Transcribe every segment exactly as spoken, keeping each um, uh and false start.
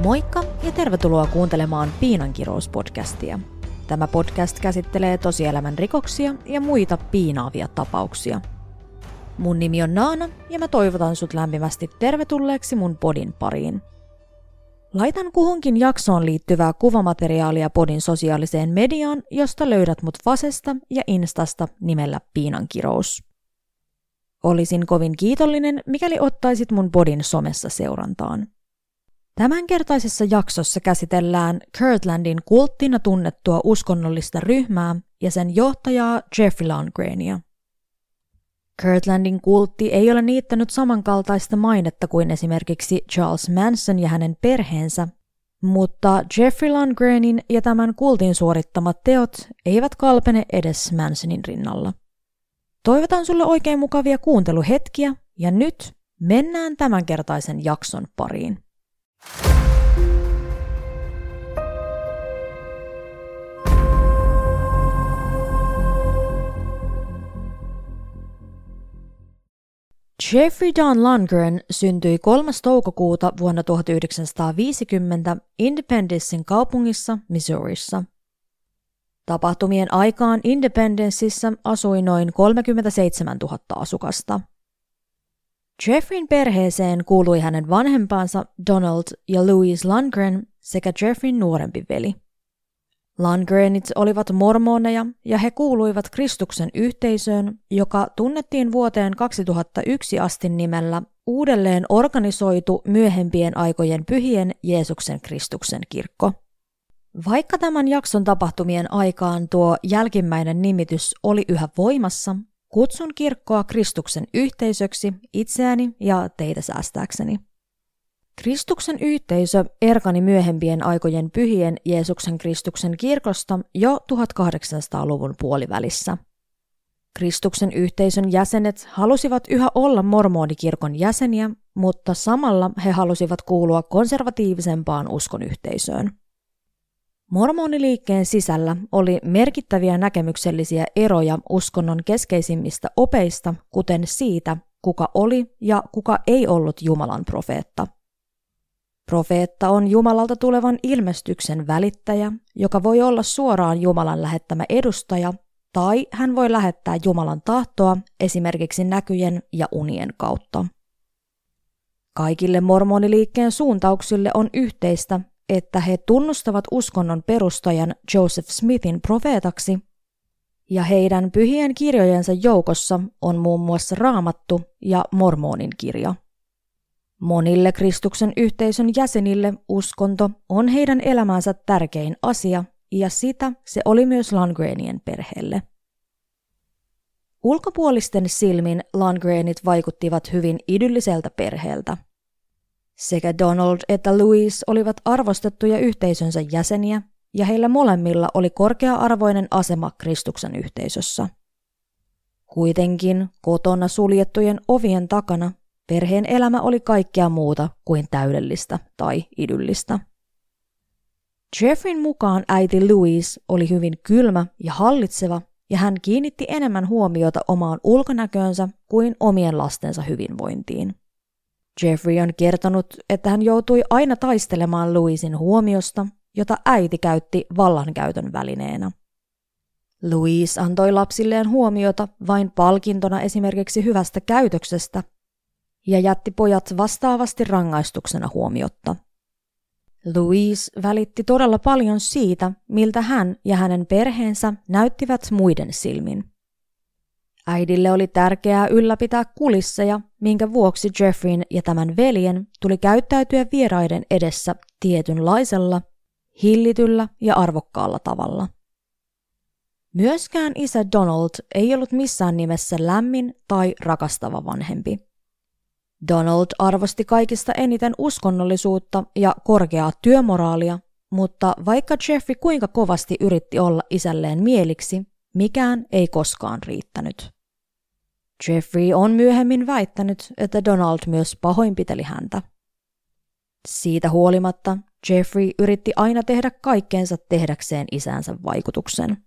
Moikka ja tervetuloa kuuntelemaan Piinankirous-podcastia. Tämä podcast käsittelee tosielämän rikoksia ja muita piinaavia tapauksia. Mun nimi on Naana ja mä toivotan sut lämpimästi tervetulleeksi mun podin pariin. Laitan kuhunkin jaksoon liittyvää kuvamateriaalia podin sosiaaliseen mediaan, josta löydät mut Fasesta ja Instasta nimellä Piinankirous. Olisin kovin kiitollinen, mikäli ottaisit mun podin somessa seurantaan. Tämänkertaisessa jaksossa käsitellään Kirtlandin kulttina tunnettua uskonnollista ryhmää ja sen johtajaa Jeffrey Lundgrenia. Kirtlandin kultti ei ole niittänyt samankaltaista mainetta kuin esimerkiksi Charles Manson ja hänen perheensä, mutta Jeffrey Lundgrenin ja tämän kultin suorittamat teot eivät kalpene edes Mansonin rinnalla. Toivotan sulle oikein mukavia kuunteluhetkiä ja nyt mennään tämänkertaisen jakson pariin. Jeffrey Don Lundgren syntyi kolmas toukokuuta vuonna tuhatyhdeksänsataaviisikymmentä Independencein kaupungissa Missourissa. Tapahtumien aikaan Independenceissa asui noin kolmekymmentäseitsemäntuhatta asukasta. Jeffreyn perheeseen kuului hänen vanhempansa Donald ja Louise Lundgren sekä Jeffreyn nuorempi veli. Lundgrenit olivat mormoneja ja he kuuluivat Kristuksen yhteisöön, joka tunnettiin vuoteen kaksituhattayksi asti nimellä uudelleen organisoitu myöhempien aikojen pyhien Jeesuksen Kristuksen kirkko. Vaikka tämän jakson tapahtumien aikaan tuo jälkimmäinen nimitys oli yhä voimassa, kutsun kirkkoa Kristuksen yhteisöksi itseäni ja teitä säästääkseni. Kristuksen yhteisö erkani myöhempien aikojen pyhien Jeesuksen Kristuksen kirkosta jo tuhatkahdeksansataaluvun puolivälissä. Kristuksen yhteisön jäsenet halusivat yhä olla mormonikirkon jäseniä, mutta samalla he halusivat kuulua konservatiivisempaan uskonyhteisöön. Mormoniliikkeen sisällä oli merkittäviä näkemyksellisiä eroja uskonnon keskeisimmistä opeista, kuten siitä, kuka oli ja kuka ei ollut Jumalan profeetta. Profeetta on Jumalalta tulevan ilmestyksen välittäjä, joka voi olla suoraan Jumalan lähettämä edustaja, tai hän voi lähettää Jumalan tahtoa esimerkiksi näkyjen ja unien kautta. Kaikille mormoniliikkeen suuntauksille on yhteistä, että he tunnustavat uskonnon perustajan Joseph Smithin profeetaksi, ja heidän pyhien kirjojensa joukossa on muun muassa Raamattu ja Mormonin kirja. Monille Kristuksen yhteisön jäsenille uskonto on heidän elämänsä tärkein asia, ja sitä se oli myös Lundgrenien perheelle. Ulkopuolisten silmin Lundgrenit vaikuttivat hyvin idylliseltä perheeltä. Sekä Donald että Louise olivat arvostettuja yhteisönsä jäseniä, ja heillä molemmilla oli korkea-arvoinen asema Kristuksen yhteisössä. Kuitenkin kotona suljettujen ovien takana perheen elämä oli kaikkea muuta kuin täydellistä tai idyllistä. Jeffreyn mukaan äiti Louise oli hyvin kylmä ja hallitseva, ja hän kiinnitti enemmän huomiota omaan ulkonäköönsä kuin omien lastensa hyvinvointiin. Jeffrey on kertonut, että hän joutui aina taistelemaan Louisin huomiosta, jota äiti käytti vallankäytön välineenä. Louise antoi lapsilleen huomiota vain palkintona esimerkiksi hyvästä käytöksestä ja jätti pojat vastaavasti rangaistuksena huomiotta. Louise välitti todella paljon siitä, miltä hän ja hänen perheensä näyttivät muiden silmin. Äidille oli tärkeää ylläpitää kulisseja, minkä vuoksi Jeffreyn ja tämän veljen tuli käyttäytyä vieraiden edessä tietynlaisella, hillityllä ja arvokkaalla tavalla. Myöskään isä Donald ei ollut missään nimessä lämmin tai rakastava vanhempi. Donald arvosti kaikista eniten uskonnollisuutta ja korkeaa työmoraalia, mutta vaikka Jeffrey kuinka kovasti yritti olla isälleen mieliksi, mikään ei koskaan riittänyt. Jeffrey on myöhemmin väittänyt, että Donald myös pahoinpiteli häntä. Siitä huolimatta Jeffrey yritti aina tehdä kaikkeensa tehdäkseen isänsä vaikutuksen.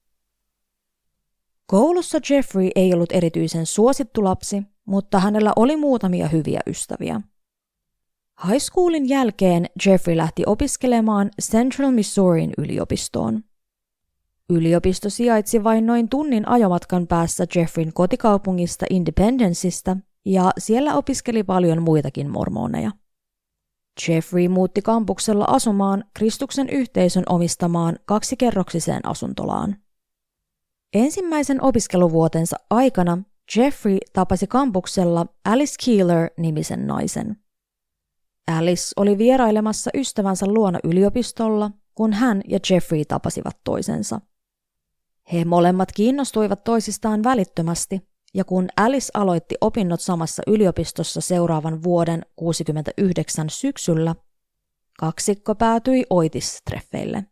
Koulussa Jeffrey ei ollut erityisen suosittu lapsi, mutta hänellä oli muutamia hyviä ystäviä. High schoolin jälkeen Jeffrey lähti opiskelemaan Central Missourin yliopistoon. Yliopisto sijaitsi vain noin tunnin ajomatkan päässä Jeffreyn kotikaupungista Independenceista ja siellä opiskeli paljon muitakin mormoneja. Jeffrey muutti kampuksella asumaan Kristuksen yhteisön omistamaan kaksikerroksiseen asuntolaan. Ensimmäisen opiskeluvuotensa aikana Jeffrey tapasi kampuksella Alice Keeler-nimisen naisen. Alice oli vierailemassa ystävänsä luona yliopistolla, kun hän ja Jeffrey tapasivat toisensa. He molemmat kiinnostuivat toisistaan välittömästi, ja kun Alice aloitti opinnot samassa yliopistossa seuraavan vuoden kuusikymmentäyhdeksän syksyllä, kaksikko päätyi oitistreffeille.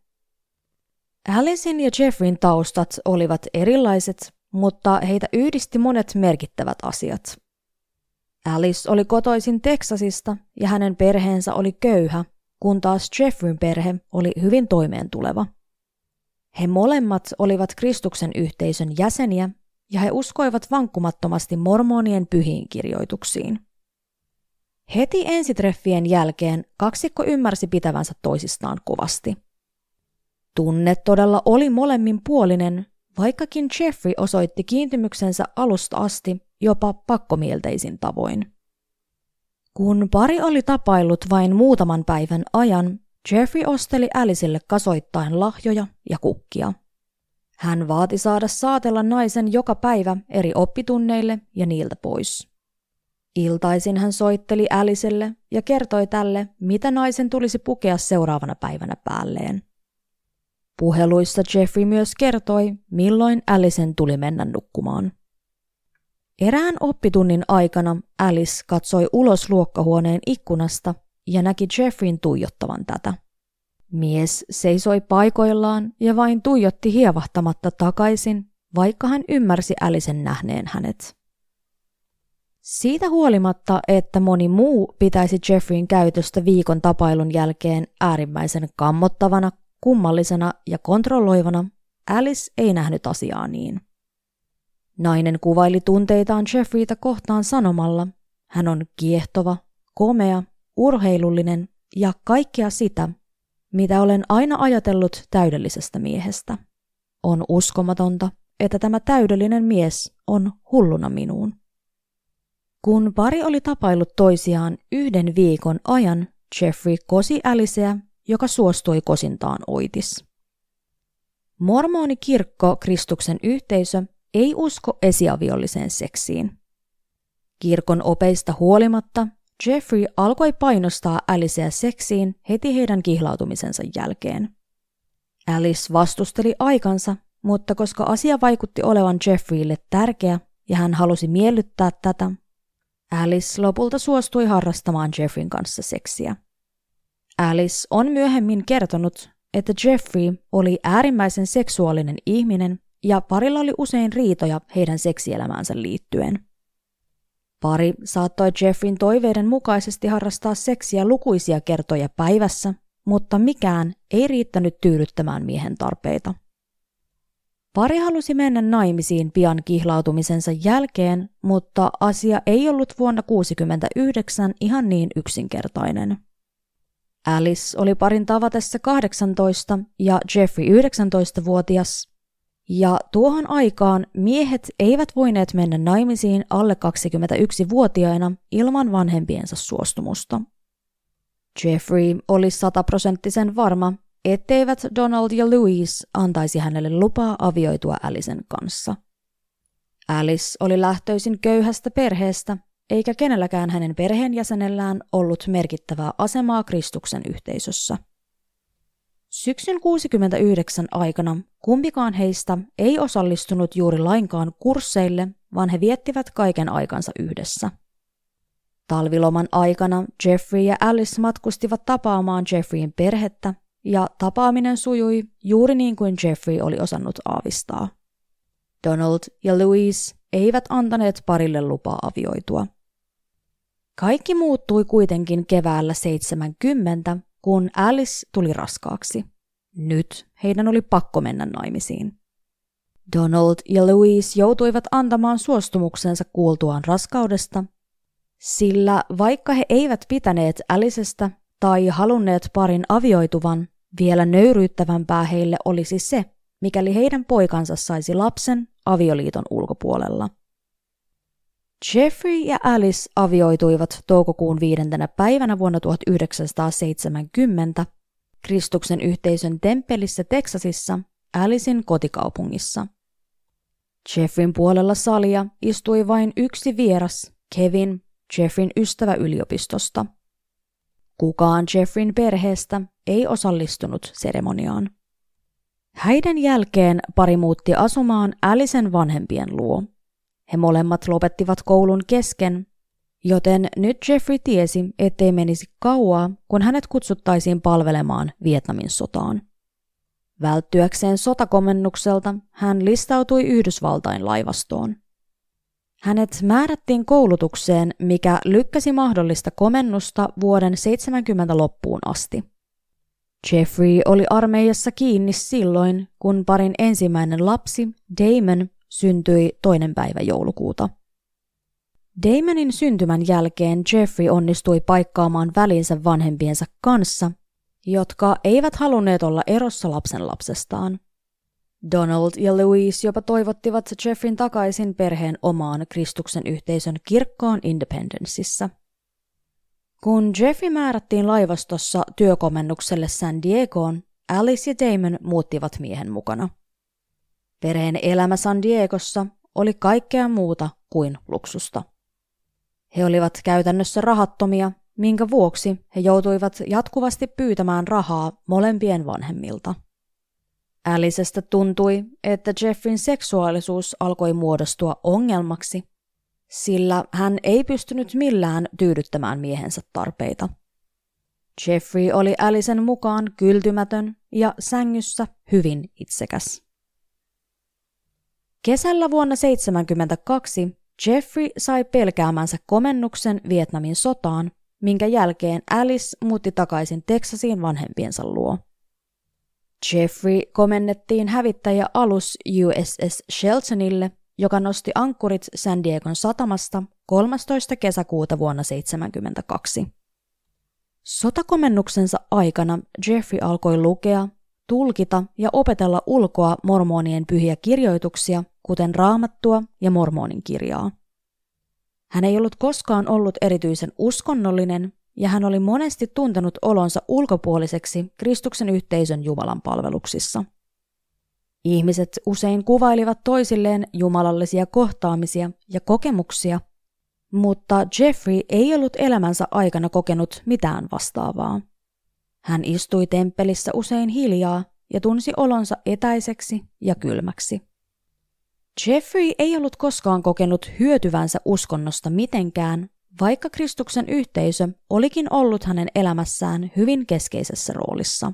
Alicen ja Jeffreyn taustat olivat erilaiset, mutta heitä yhdisti monet merkittävät asiat. Alice oli kotoisin Teksasista ja hänen perheensä oli köyhä, kun taas Jeffreyn perhe oli hyvin toimeentuleva. He molemmat olivat Kristuksen yhteisön jäseniä ja he uskoivat vankkumattomasti mormonien pyhiin kirjoituksiin. Heti ensitreffien jälkeen kaksikko ymmärsi pitävänsä toisistaan kovasti. Tunne todella oli molemminpuolinen, vaikkakin Jeffrey osoitti kiintymyksensä alusta asti jopa pakkomielteisin tavoin. Kun pari oli tapaillut vain muutaman päivän ajan, Jeffrey osteli Alicelle kasoittain lahjoja ja kukkia. Hän vaati saada saatella naisen joka päivä eri oppitunneille ja niiltä pois. Iltaisin hän soitteli Alicelle ja kertoi tälle, mitä naisen tulisi pukea seuraavana päivänä päälleen. Puheluissa Jeffrey myös kertoi, milloin Alicen tuli mennä nukkumaan. Erään oppitunnin aikana Alice katsoi ulos luokkahuoneen ikkunasta ja näki Jeffreyn tuijottavan tätä. Mies seisoi paikoillaan ja vain tuijotti hievahtamatta takaisin, vaikka hän ymmärsi Alicen nähneen hänet. Siitä huolimatta, että moni muu pitäisi Jeffreyn käytöstä viikon tapailun jälkeen äärimmäisen kammottavana, kummallisena ja kontrolloivana, Alice ei nähnyt asiaa niin. Nainen kuvaili tunteitaan Jeffreytä kohtaan sanomalla, hän on kiehtova, komea, urheilullinen ja kaikkea sitä, mitä olen aina ajatellut täydellisestä miehestä. On uskomatonta, että tämä täydellinen mies on hulluna minuun. Kun pari oli tapaillut toisiaan yhden viikon ajan, Jeffrey kosi Alicea, joka suostui kosintaan oitis. Mormonikirkko, Kristuksen yhteisö, ei usko esiaviolliseen seksiin. Kirkon opeista huolimatta Jeffrey alkoi painostaa Alicea seksiin heti heidän kihlautumisensa jälkeen. Alice vastusteli aikansa, mutta koska asia vaikutti olevan Jeffreylle tärkeä ja hän halusi miellyttää tätä, Alice lopulta suostui harrastamaan Jeffreyn kanssa seksiä. Alice on myöhemmin kertonut, että Jeffrey oli äärimmäisen seksuaalinen ihminen ja parilla oli usein riitoja heidän seksielämäänsä liittyen. Pari saattoi Jeffreyn toiveiden mukaisesti harrastaa seksiä lukuisia kertoja päivässä, mutta mikään ei riittänyt tyydyttämään miehen tarpeita. Pari halusi mennä naimisiin pian kihlautumisensa jälkeen, mutta asia ei ollut vuonna tuhatyhdeksänsataakuusikymmentäyhdeksän ihan niin yksinkertainen. Alice oli parin tavatessa kahdeksantoista ja Jeffrey yhdeksäntoistavuotias, ja tuohon aikaan miehet eivät voineet mennä naimisiin alle kaksikymmentäyksivuotiaina ilman vanhempiensa suostumusta. Jeffrey oli sataprosenttisen varma, etteivät Donald ja Louise antaisi hänelle lupaa avioitua Alicen kanssa. Alice oli lähtöisin köyhästä perheestä, eikä kenelläkään hänen perheenjäsenellään ollut merkittävää asemaa Kristuksen yhteisössä. Syksyn kuusikymmentäyhdeksän aikana kumpikaan heistä ei osallistunut juuri lainkaan kursseille, vaan he viettivät kaiken aikansa yhdessä. Talviloman aikana Jeffrey ja Alice matkustivat tapaamaan Jeffreyn perhettä, ja tapaaminen sujui juuri niin kuin Jeffrey oli osannut aavistaa. Donald ja Louise eivät antaneet parille lupaa avioitua. Kaikki muuttui kuitenkin keväällä seitsemänkymmentä, kun Alice tuli raskaaksi. Nyt heidän oli pakko mennä naimisiin. Donald ja Louise joutuivat antamaan suostumuksensa kuultuaan raskaudesta, Sillä vaikka he eivät pitäneet Alicestä tai halunneet parin avioituvan, vielä nöyryyttävämpää heille olisi se, mikäli heidän poikansa saisi lapsen avioliiton ulkopuolella. Jeffrey ja Alice avioituivat toukokuun viidentenä päivänä vuonna tuhatyhdeksänsataaseitsemänkymmentä Kristuksen yhteisön temppelissä Teksasissa, Alicen kotikaupungissa. Jeffreyn puolella salia istui vain yksi vieras, Kevin, Jeffreyn ystävä yliopistosta. Kukaan Jeffreyn perheestä ei osallistunut seremoniaan. Häiden jälkeen pari muutti asumaan Alicen vanhempien luo. He molemmat lopettivat koulun kesken, joten nyt Jeffrey tiesi, ettei menisi kauaa, kun hänet kutsuttaisiin palvelemaan Vietnamin sotaan. Välttyäkseen sotakomennukselta hän listautui Yhdysvaltain laivastoon. Hänet määrättiin koulutukseen, mikä lykkäsi mahdollista komennusta vuoden seitsemänkymmentä loppuun asti. Jeffrey oli armeijassa kiinni silloin, kun parin ensimmäinen lapsi, Damon, syntyi toinen päivä joulukuuta. Damonin syntymän jälkeen Jeffrey onnistui paikkaamaan välinsä vanhempiensa kanssa, jotka eivät halunneet olla erossa lapsenlapsestaan. Donald ja Louise jopa toivottivat Jeffreyn takaisin perheen omaan Kristuksen yhteisön kirkkoon Independenceissa. Kun Jeffrey määrättiin laivastossa työkomennukselle San Diegoon, Alice ja Damon muuttivat miehen mukana. Perheen elämä San Diegossa oli kaikkea muuta kuin luksusta. He olivat käytännössä rahattomia, minkä vuoksi he joutuivat jatkuvasti pyytämään rahaa molempien vanhemmilta. Alicestä tuntui, että Jeffreyn seksuaalisuus alkoi muodostua ongelmaksi, sillä hän ei pystynyt millään tyydyttämään miehensä tarpeita. Jeffrey oli Alicen mukaan kyltymätön ja sängyssä hyvin itsekäs. Kesällä vuonna seitsemänkymmentäkaksi Jeffrey sai pelkäämänsä komennuksen Vietnamin sotaan, minkä jälkeen Alice muutti takaisin Teksasiin vanhempiensa luo. Jeffrey komennettiin hävittäjäalus U S S Sheltonille, joka nosti ankkurit San Diegon satamasta kolmastoista kesäkuuta vuonna seitsemänkymmentäkaksi. Sotakomennuksensa aikana Jeffrey alkoi lukea, tulkita ja opetella ulkoa mormonien pyhiä kirjoituksia, kuten Raamattua ja mormonin kirjaa. Hän ei ollut koskaan ollut erityisen uskonnollinen, ja hän oli monesti tuntenut olonsa ulkopuoliseksi Kristuksen yhteisön Jumalan palveluksissa. Ihmiset usein kuvailivat toisilleen jumalallisia kohtaamisia ja kokemuksia, mutta Jeffrey ei ollut elämänsä aikana kokenut mitään vastaavaa. Hän istui temppelissä usein hiljaa ja tunsi olonsa etäiseksi ja kylmäksi. Jeffrey ei ollut koskaan kokenut hyötyvänsä uskonnosta mitenkään, vaikka Kristuksen yhteisö olikin ollut hänen elämässään hyvin keskeisessä roolissa.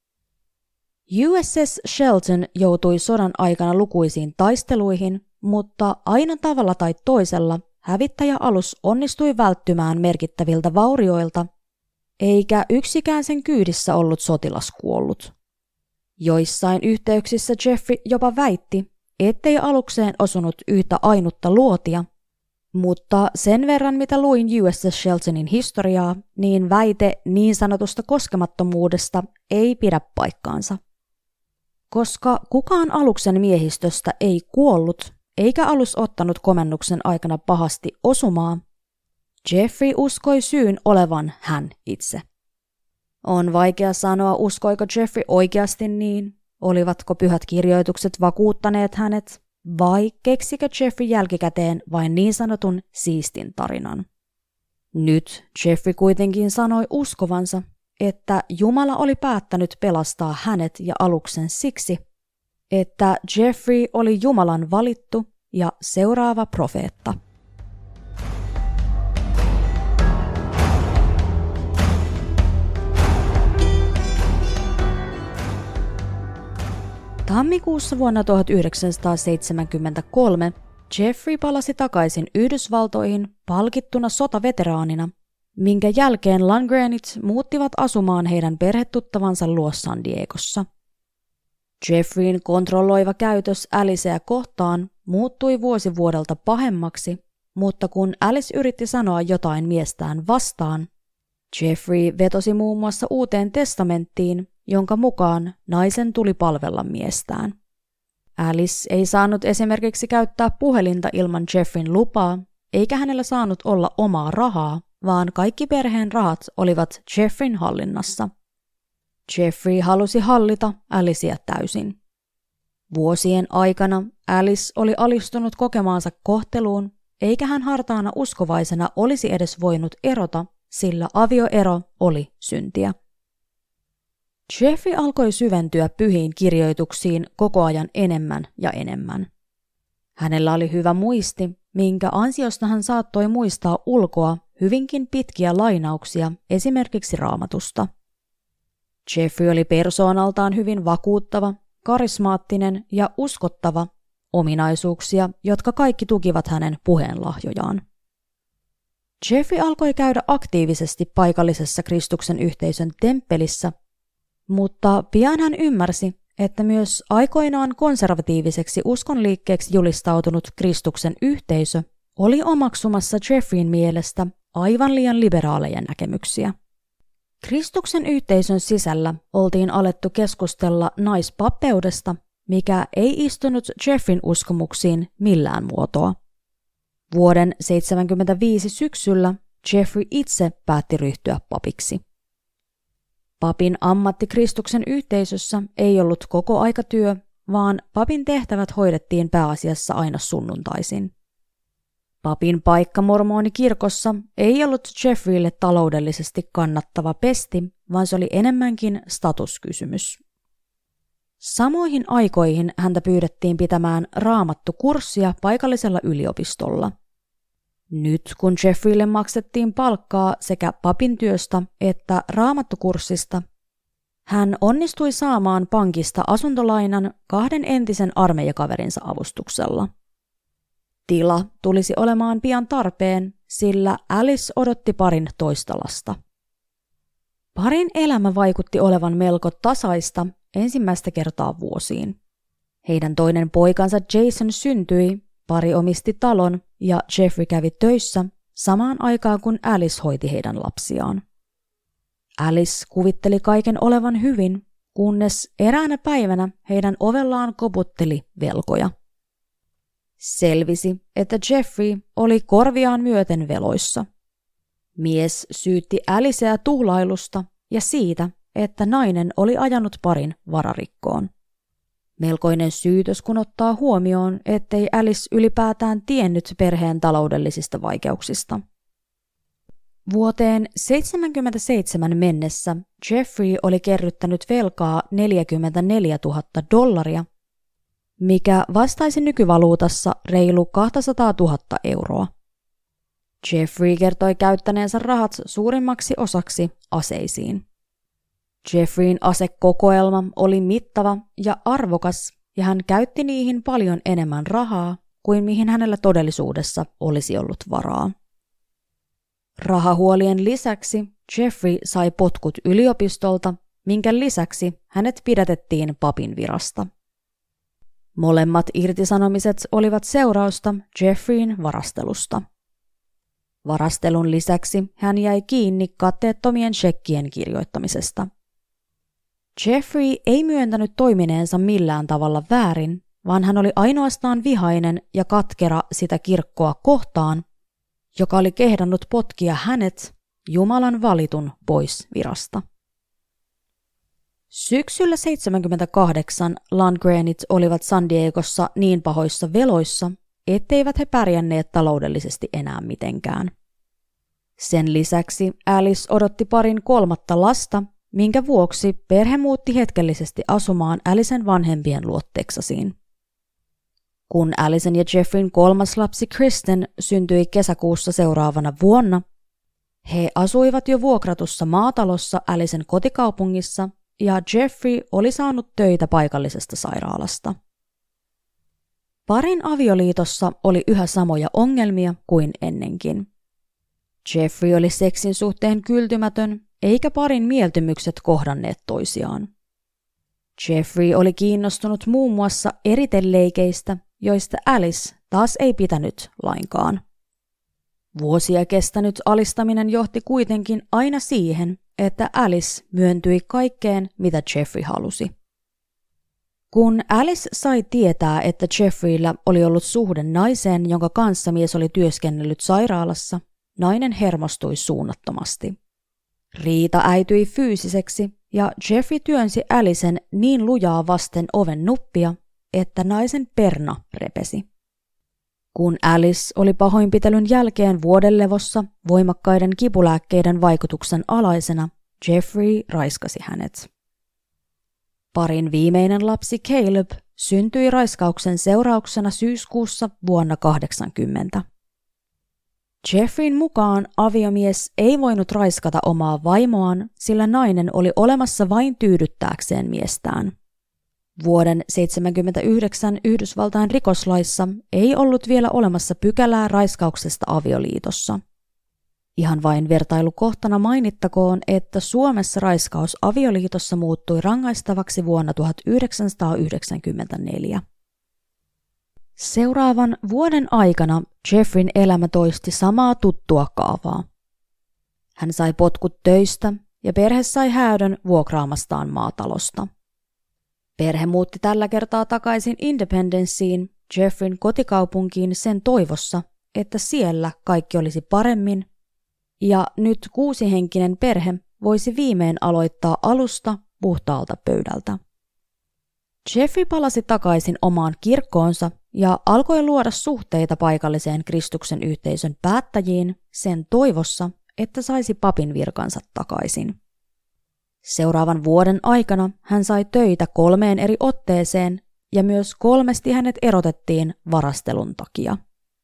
U S S Shelton joutui sodan aikana lukuisiin taisteluihin, mutta aina tavalla tai toisella hävittäjäalus onnistui välttymään merkittäviltä vaurioilta, eikä yksikään sen kyydissä ollut sotilas kuollut. Joissain yhteyksissä Jeffrey jopa väitti, ettei alukseen osunut yhtä ainutta luotia, mutta sen verran mitä luin U S S Sheltonin historiaa, niin väite niin sanotusta koskemattomuudesta ei pidä paikkaansa. Koska kukaan aluksen miehistöstä ei kuollut, eikä alus ottanut komennuksen aikana pahasti osumaa, Jeffrey uskoi syyn olevan hän itse. On vaikea sanoa, uskoiko Jeffrey oikeasti niin, olivatko pyhät kirjoitukset vakuuttaneet hänet, vai keksikö Jeffrey jälkikäteen vain niin sanotun siistin tarinan. Nyt Jeffrey kuitenkin sanoi uskovansa, että Jumala oli päättänyt pelastaa hänet ja aluksen siksi, että Jeffrey oli Jumalan valittu ja seuraava profeetta. Tammikuussa vuonna tuhatyhdeksänsataaseitsemänkymmentäkolme Jeffrey palasi takaisin Yhdysvaltoihin palkittuna sotaveteraanina, minkä jälkeen Landgrenit muuttivat asumaan heidän perhetuttavansa luo San Diegossa. Jeffreyn kontrolloiva käytös Aliceä kohtaan muuttui vuosi vuodelta pahemmaksi, mutta kun Alice yritti sanoa jotain miestään vastaan, Jeffrey vetosi muun muassa Uuteen testamenttiin, jonka mukaan naisen tuli palvella miestään. Alice ei saanut esimerkiksi käyttää puhelinta ilman Jeffreyn lupaa, eikä hänellä saanut olla omaa rahaa, vaan kaikki perheen rahat olivat Jeffreyn hallinnassa. Jeffrey halusi hallita Alicea täysin. Vuosien aikana Alice oli alistunut kokemaansa kohteluun, eikä hän hartaana uskovaisena olisi edes voinut erota, sillä avioero oli syntiä. Jeffrey alkoi syventyä pyhiin kirjoituksiin koko ajan enemmän ja enemmän. Hänellä oli hyvä muisti, minkä ansiosta hän saattoi muistaa ulkoa hyvinkin pitkiä lainauksia esimerkiksi Raamatusta. Jeffrey oli persoonaltaan hyvin vakuuttava, karismaattinen ja uskottava, ominaisuuksia, jotka kaikki tukivat hänen puheenlahjojaan. Jeffrey alkoi käydä aktiivisesti paikallisessa Kristuksen yhteisön temppelissä, mutta pian hän ymmärsi, että myös aikoinaan konservatiiviseksi uskonliikkeeksi julistautunut Kristuksen yhteisö oli omaksumassa Jeffreyn mielestä aivan liian liberaaleja näkemyksiä. Kristuksen yhteisön sisällä oltiin alettu keskustella naispappeudesta, mikä ei istunut Jeffreyn uskomuksiin millään muotoa. Vuoden seitsemänkymmentäviisi syksyllä Jeffrey itse päätti ryhtyä papiksi. Papin ammatti Kristuksen yhteisössä ei ollut koko aikatyö, vaan papin tehtävät hoidettiin pääasiassa aina sunnuntaisin. Papin paikka mormonikirkossa ei ollut Jeffreylle taloudellisesti kannattava pesti, vaan se oli enemmänkin statuskysymys. Samoihin aikoihin häntä pyydettiin pitämään raamattukurssia paikallisella yliopistolla. Nyt kun Jeffreylle maksettiin palkkaa sekä papin työstä että raamattukurssista, hän onnistui saamaan pankista asuntolainan kahden entisen armeijakaverinsa avustuksella. Tila tulisi olemaan pian tarpeen, sillä Alice odotti parin toista lasta. Parin elämä vaikutti olevan melko tasaista ensimmäistä kertaa vuosiin. Heidän toinen poikansa Jason syntyi, pari omisti talon ja Jeffrey kävi töissä samaan aikaan kun Alice hoiti heidän lapsiaan. Alice kuvitteli kaiken olevan hyvin, kunnes eräänä päivänä heidän ovellaan koputteli velkoja. Selvisi, että Jeffrey oli korviaan myöten veloissa. Mies syytti Alicea tuhlailusta ja siitä, että nainen oli ajanut parin vararikkoon. Melkoinen syytös, kun ottaa huomioon, ettei Alice ylipäätään tiennyt perheen taloudellisista vaikeuksista. Vuoteen seitsemänkymmentäseitsemän mennessä Jeffrey oli kerryttänyt velkaa neljäkymmentäneljätuhatta dollaria, mikä vastaisi nykyvaluutassa reilu kaksisataatuhatta euroa. Jeffrey kertoi käyttäneensä rahat suurimmaksi osaksi aseisiin. Jeffreyn asekokoelma oli mittava ja arvokas, ja hän käytti niihin paljon enemmän rahaa kuin mihin hänellä todellisuudessa olisi ollut varaa. Rahahuolien lisäksi Jeffrey sai potkut yliopistolta, minkä lisäksi hänet pidätettiin papin virasta. Molemmat irtisanomiset olivat seurausta Jeffreyn varastelusta. Varastelun lisäksi hän jäi kiinni katteettomien shekkien kirjoittamisesta. Jeffrey ei myöntänyt toimineensa millään tavalla väärin, vaan hän oli ainoastaan vihainen ja katkera sitä kirkkoa kohtaan, joka oli kehdannut potkia hänet, Jumalan valitun, pois virasta. Syksyllä seitsemänkymmentäkahdeksan Landgrenit olivat San Diegossa niin pahoissa veloissa, etteivät he pärjänneet taloudellisesti enää mitenkään. Sen lisäksi Alice odotti parin kolmatta lasta, minkä vuoksi perhe muutti hetkellisesti asumaan Alicen vanhempien luo Texasiin. Kun Alicen ja Jeffreyn kolmas lapsi Kristen syntyi kesäkuussa seuraavana vuonna, he asuivat jo vuokratussa maatalossa Alicen kotikaupungissa ja Jeffrey oli saanut töitä paikallisesta sairaalasta. Parin avioliitossa oli yhä samoja ongelmia kuin ennenkin. Jeffrey oli seksin suhteen kyltymätön, eikä parin mieltymykset kohdanneet toisiaan. Jeffrey oli kiinnostunut muun muassa eriteleikeistä, joista Alice taas ei pitänyt lainkaan. Vuosia kestänyt alistaminen johti kuitenkin aina siihen, että Alice myöntyi kaikkeen, mitä Jeffrey halusi. Kun Alice sai tietää, että Jeffreyllä oli ollut suhde naiseen, jonka kanssa mies oli työskennellyt sairaalassa, nainen hermostui suunnattomasti. Riita äityi fyysiseksi ja Jeffrey työnsi Alicen niin lujaa vasten oven nuppia, että naisen perna repesi. Kun Alice oli pahoinpitelyn jälkeen vuodenlevossa voimakkaiden kipulääkkeiden vaikutuksen alaisena, Jeffrey raiskasi hänet. Parin viimeinen lapsi Caleb syntyi raiskauksen seurauksena syyskuussa vuonna kahdeksankymmentä. Jeffreyn mukaan aviomies ei voinut raiskata omaa vaimoaan, sillä nainen oli olemassa vain tyydyttääkseen miestään. Vuoden seitsemänkymmentäyhdeksän Yhdysvaltain rikoslaissa ei ollut vielä olemassa pykälää raiskauksesta avioliitossa. Ihan vain vertailukohtana mainittakoon, että Suomessa raiskaus avioliitossa muuttui rangaistavaksi vuonna tuhatyhdeksänsataayhdeksänkymmentäneljä. Seuraavan vuoden aikana Jeffreyn elämä toisti samaa tuttua kaavaa. Hän sai potkut töistä ja perhe sai häädön vuokraamastaan maatalosta. Perhe muutti tällä kertaa takaisin Independenceen, Jeffreyn kotikaupunkiin sen toivossa, että siellä kaikki olisi paremmin, ja nyt kuusihenkinen perhe voisi viimein aloittaa alusta puhtaalta pöydältä. Jeffrey palasi takaisin omaan kirkkoonsa ja alkoi luoda suhteita paikalliseen Kristuksen yhteisön päättäjiin sen toivossa, että saisi papin virkansa takaisin. Seuraavan vuoden aikana hän sai töitä kolmeen eri otteeseen ja myös kolmesti hänet erotettiin varastelun takia.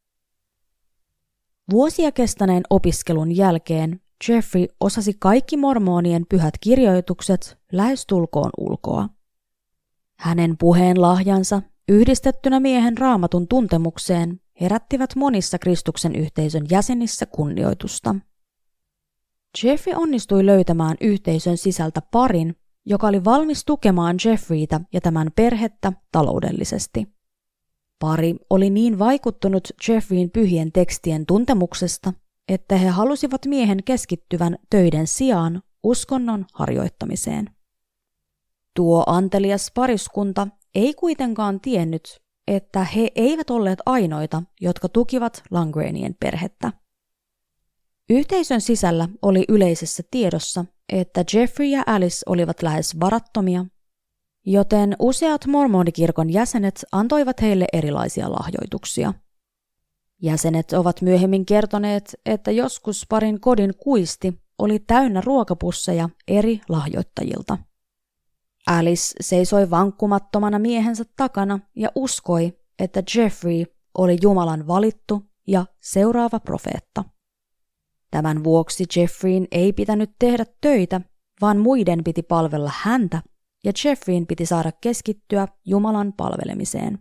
Vuosia kestäneen opiskelun jälkeen Jeffrey osasi kaikki mormonien pyhät kirjoitukset lähestulkoon ulkoa. Hänen puheen lahjansa yhdistettynä miehen raamatun tuntemukseen herättivät monissa Kristuksen yhteisön jäsenissä kunnioitusta. Jeffrey onnistui löytämään yhteisön sisältä parin, joka oli valmis tukemaan Jeffreytä ja tämän perhettä taloudellisesti. Pari oli niin vaikuttunut Jeffreyn pyhien tekstien tuntemuksesta, että he halusivat miehen keskittyvän töiden sijaan uskonnon harjoittamiseen. Tuo antelias pariskunta ei kuitenkaan tiennyt, että he eivät olleet ainoita, jotka tukivat Langrenien perhettä. Yhteisön sisällä oli yleisessä tiedossa, että Jeffrey ja Alice olivat lähes varattomia, joten useat mormonikirkon jäsenet antoivat heille erilaisia lahjoituksia. Jäsenet ovat myöhemmin kertoneet, että joskus parin kodin kuisti oli täynnä ruokapusseja eri lahjoittajilta. Alice seisoi vankkumattomana miehensä takana ja uskoi, että Jeffrey oli Jumalan valittu ja seuraava profeetta. Tämän vuoksi Jeffreyn ei pitänyt tehdä töitä, vaan muiden piti palvella häntä, ja Jeffreyn piti saada keskittyä Jumalan palvelemiseen.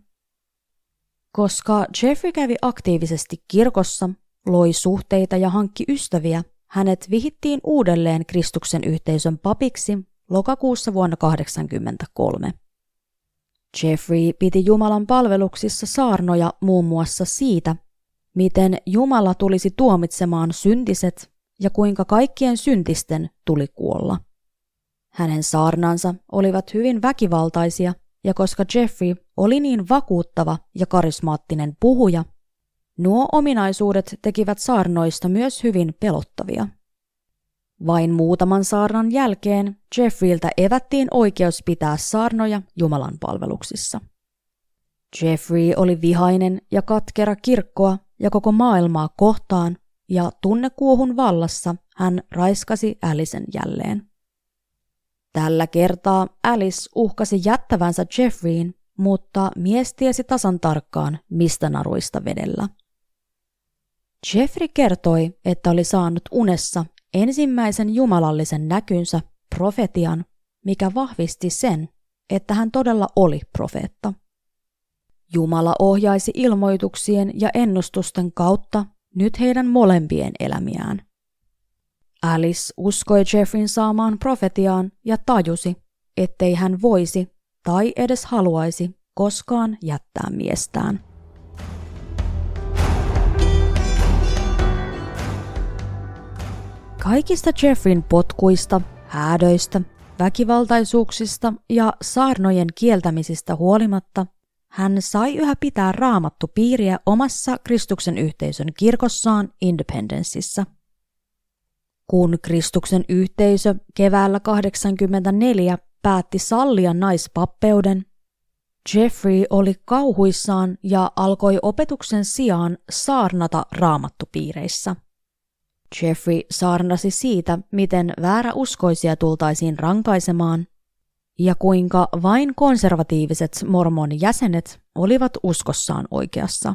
Koska Jeffrey kävi aktiivisesti kirkossa, loi suhteita ja hankki ystäviä, hänet vihittiin uudelleen Kristuksen yhteisön papiksi lokakuussa vuonna tuhatyhdeksänsataakahdeksankymmentäkolme. Jeffrey piti Jumalan palveluksissa saarnoja muun muassa siitä, miten Jumala tulisi tuomitsemaan syntiset ja kuinka kaikkien syntisten tuli kuolla. Hänen saarnansa olivat hyvin väkivaltaisia, ja koska Jeffrey oli niin vakuuttava ja karismaattinen puhuja, nuo ominaisuudet tekivät saarnoista myös hyvin pelottavia. Vain muutaman saarnan jälkeen Jeffreyltä evättiin oikeus pitää saarnoja Jumalan palveluksissa. Jeffrey oli vihainen ja katkera kirkkoa ja koko maailmaa kohtaan, ja tunnekuohun vallassa hän raiskasi Alicen jälleen. Tällä kertaa Alice uhkasi jättävänsä Jeffreyin, mutta mies tiesi tasan tarkkaan, mistä naruista vedellä. Jeffrey kertoi, että oli saanut unessa ensimmäisen jumalallisen näkynsä, profetian, mikä vahvisti sen, että hän todella oli profeetta. Jumala ohjaisi ilmoituksien ja ennustusten kautta nyt heidän molempien elämiään. Alice uskoi Jeffreyn saamaan profetiaan ja tajusi, ettei hän voisi tai edes haluaisi koskaan jättää miestään. Kaikista Jeffreyn potkuista, häädöistä, väkivaltaisuuksista ja saarnojen kieltämisistä huolimatta hän sai yhä pitää raamattupiiriä omassa Kristuksen yhteisön kirkossaan Independenceissa. Kun Kristuksen yhteisö keväällä kahdeksankymmentäneljä päätti sallia naispappeuden, Jeffrey oli kauhuissaan ja alkoi opetuksen sijaan saarnata raamattupiireissä. Jeffrey saarnasi siitä, miten vääräuskoisia tultaisiin rankaisemaan ja kuinka vain konservatiiviset mormonijäsenet olivat uskossaan oikeassa.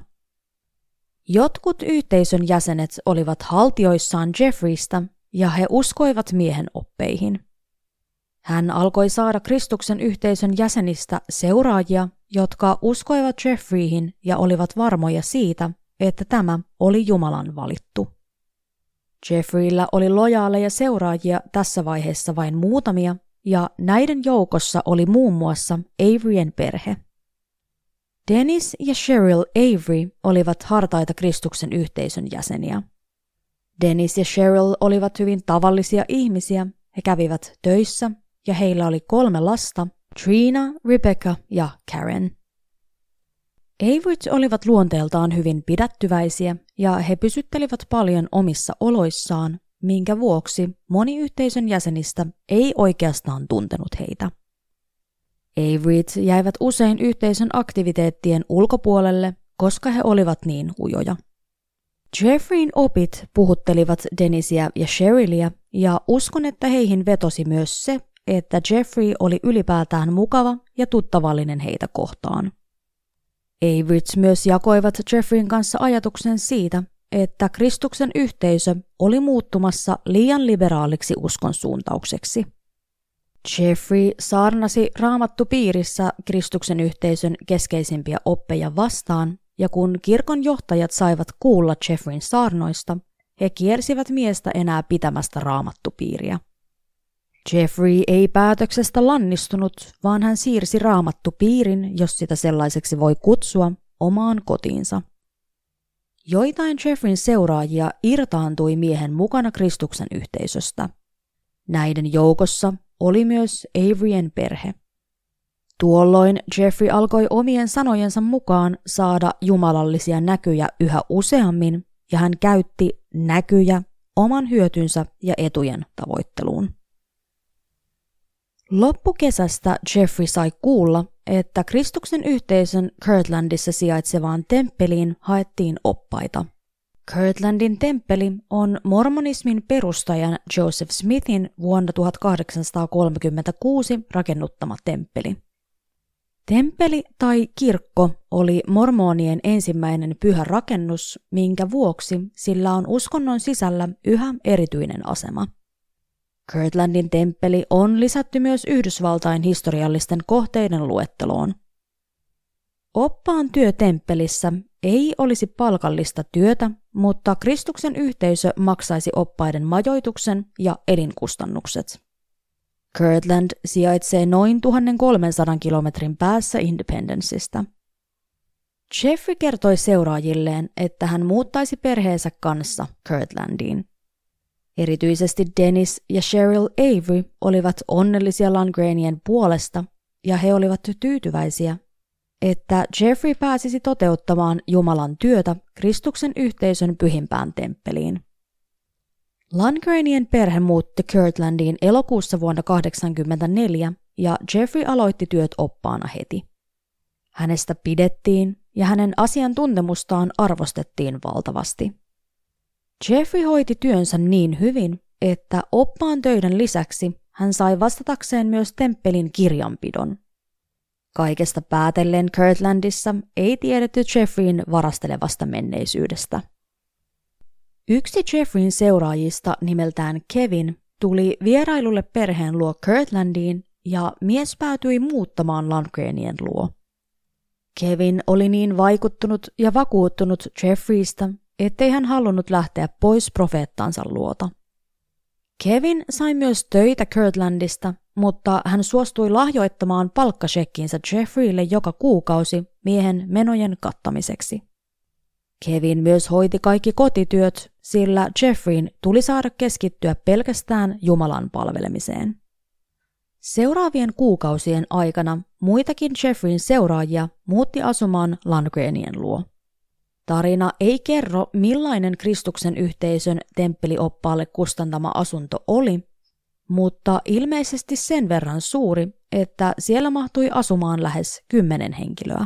Jotkut yhteisön jäsenet olivat haltioissaan Jeffreystä ja he uskoivat miehen oppeihin. Hän alkoi saada Kristuksen yhteisön jäsenistä seuraajia, jotka uskoivat Jeffreyhin ja olivat varmoja siitä, että tämä oli Jumalan valittu. Jeffreyllä oli lojaaleja seuraajia tässä vaiheessa vain muutamia, ja näiden joukossa oli muun muassa Averyn perhe. Dennis ja Cheryl Avery olivat hartaita Kristuksen yhteisön jäseniä. Dennis ja Cheryl olivat hyvin tavallisia ihmisiä, he kävivät töissä ja heillä oli kolme lasta, Trina, Rebecca ja Karen. Averyt olivat luonteeltaan hyvin pidättyväisiä ja he pysyttelivät paljon omissa oloissaan, minkä vuoksi moni yhteisön jäsenistä ei oikeastaan tuntenut heitä. Averyt jäivät usein yhteisön aktiviteettien ulkopuolelle, koska he olivat niin ujoja. Jeffreyn opit puhuttelivat Dennisia ja Cherylia ja uskon, että heihin vetosi myös se, että Jeffrey oli ylipäätään mukava ja tuttavallinen heitä kohtaan. Averyt myös jakoivat Jeffreyn kanssa ajatuksen siitä, että Kristuksen yhteisö oli muuttumassa liian liberaaliksi uskonsuuntaukseksi. Jeffrey saarnasi raamattupiirissä Kristuksen yhteisön keskeisimpiä oppeja vastaan, ja kun kirkon johtajat saivat kuulla Jeffreyn saarnoista, he kiersivät miestä enää pitämästä raamattupiiriä. Jeffrey ei päätöksestä lannistunut, vaan hän siirsi raamattupiirin, jos sitä sellaiseksi voi kutsua, omaan kotiinsa. Joitain Jeffreyn seuraajia irtaantui miehen mukana Kristuksen yhteisöstä. Näiden joukossa oli myös Averyn perhe. Tuolloin Jeffrey alkoi omien sanojensa mukaan saada jumalallisia näkyjä yhä useammin, ja hän käytti näkyjä oman hyötynsä ja etujen tavoitteluun. Loppukesästä Jeffrey sai kuulla, että Kristuksen yhteisön Kirtlandissa sijaitsevaan temppeliin haettiin oppaita. Kirtlandin temppeli on mormonismin perustajan Joseph Smithin vuonna tuhatkahdeksansataakolmekymmentäkuusi rakennuttama temppeli. Temppeli tai kirkko oli mormonien ensimmäinen pyhä rakennus, minkä vuoksi sillä on uskonnon sisällä yhä erityinen asema. Kirtlandin temppeli on lisätty myös Yhdysvaltain historiallisten kohteiden luetteloon. Oppaan työ temppelissä ei olisi palkallista työtä, mutta Kristuksen yhteisö maksaisi oppaiden majoituksen ja elinkustannukset. Kirtland sijaitsee noin tuhatkolmesataa kilometrin päässä Independenceista. Jeffrey kertoi seuraajilleen, että hän muuttaisi perheensä kanssa Kirtlandiin. Erityisesti Dennis ja Cheryl Avery olivat onnellisia Landgrenien puolesta, ja he olivat tyytyväisiä, että Jeffrey pääsisi toteuttamaan Jumalan työtä Kristuksen yhteisön pyhimpään temppeliin. Landgrenien perhe muutti Kirtlandiin elokuussa vuonna tuhatyhdeksänsataakahdeksankymmentäneljä, ja Jeffrey aloitti työt oppaana heti. Hänestä pidettiin ja hänen asiantuntemustaan arvostettiin valtavasti. Jeffrey hoiti työnsä niin hyvin, että oppaan töiden lisäksi hän sai vastatakseen myös temppelin kirjanpidon. Kaikesta päätellen Kirtlandissa ei tiedetty Jeffreyn varastelevasta menneisyydestä. Yksi Jeffreyn seuraajista nimeltään Kevin tuli vierailulle perheen luo Kirtlandiin ja mies päätyi muuttamaan Landgrenien luo. Kevin oli niin vaikuttunut ja vakuuttunut Jeffreystä, ettei hän halunnut lähteä pois profeettansa luota. Kevin sai myös töitä Kirtlandista, mutta hän suostui lahjoittamaan palkkashekkinsä Jeffreylle joka kuukausi miehen menojen kattamiseksi. Kevin myös hoiti kaikki kotityöt sillä Jeffreyn tuli saada keskittyä pelkästään Jumalan palvelemiseen. Seuraavien kuukausien aikana muitakin Jeffreyn seuraajia muutti asumaan Landgrenien luo. Tarina ei kerro, millainen Kristuksen yhteisön temppelioppaalle kustantama asunto oli, mutta ilmeisesti sen verran suuri, että siellä mahtui asumaan lähes kymmenen henkilöä.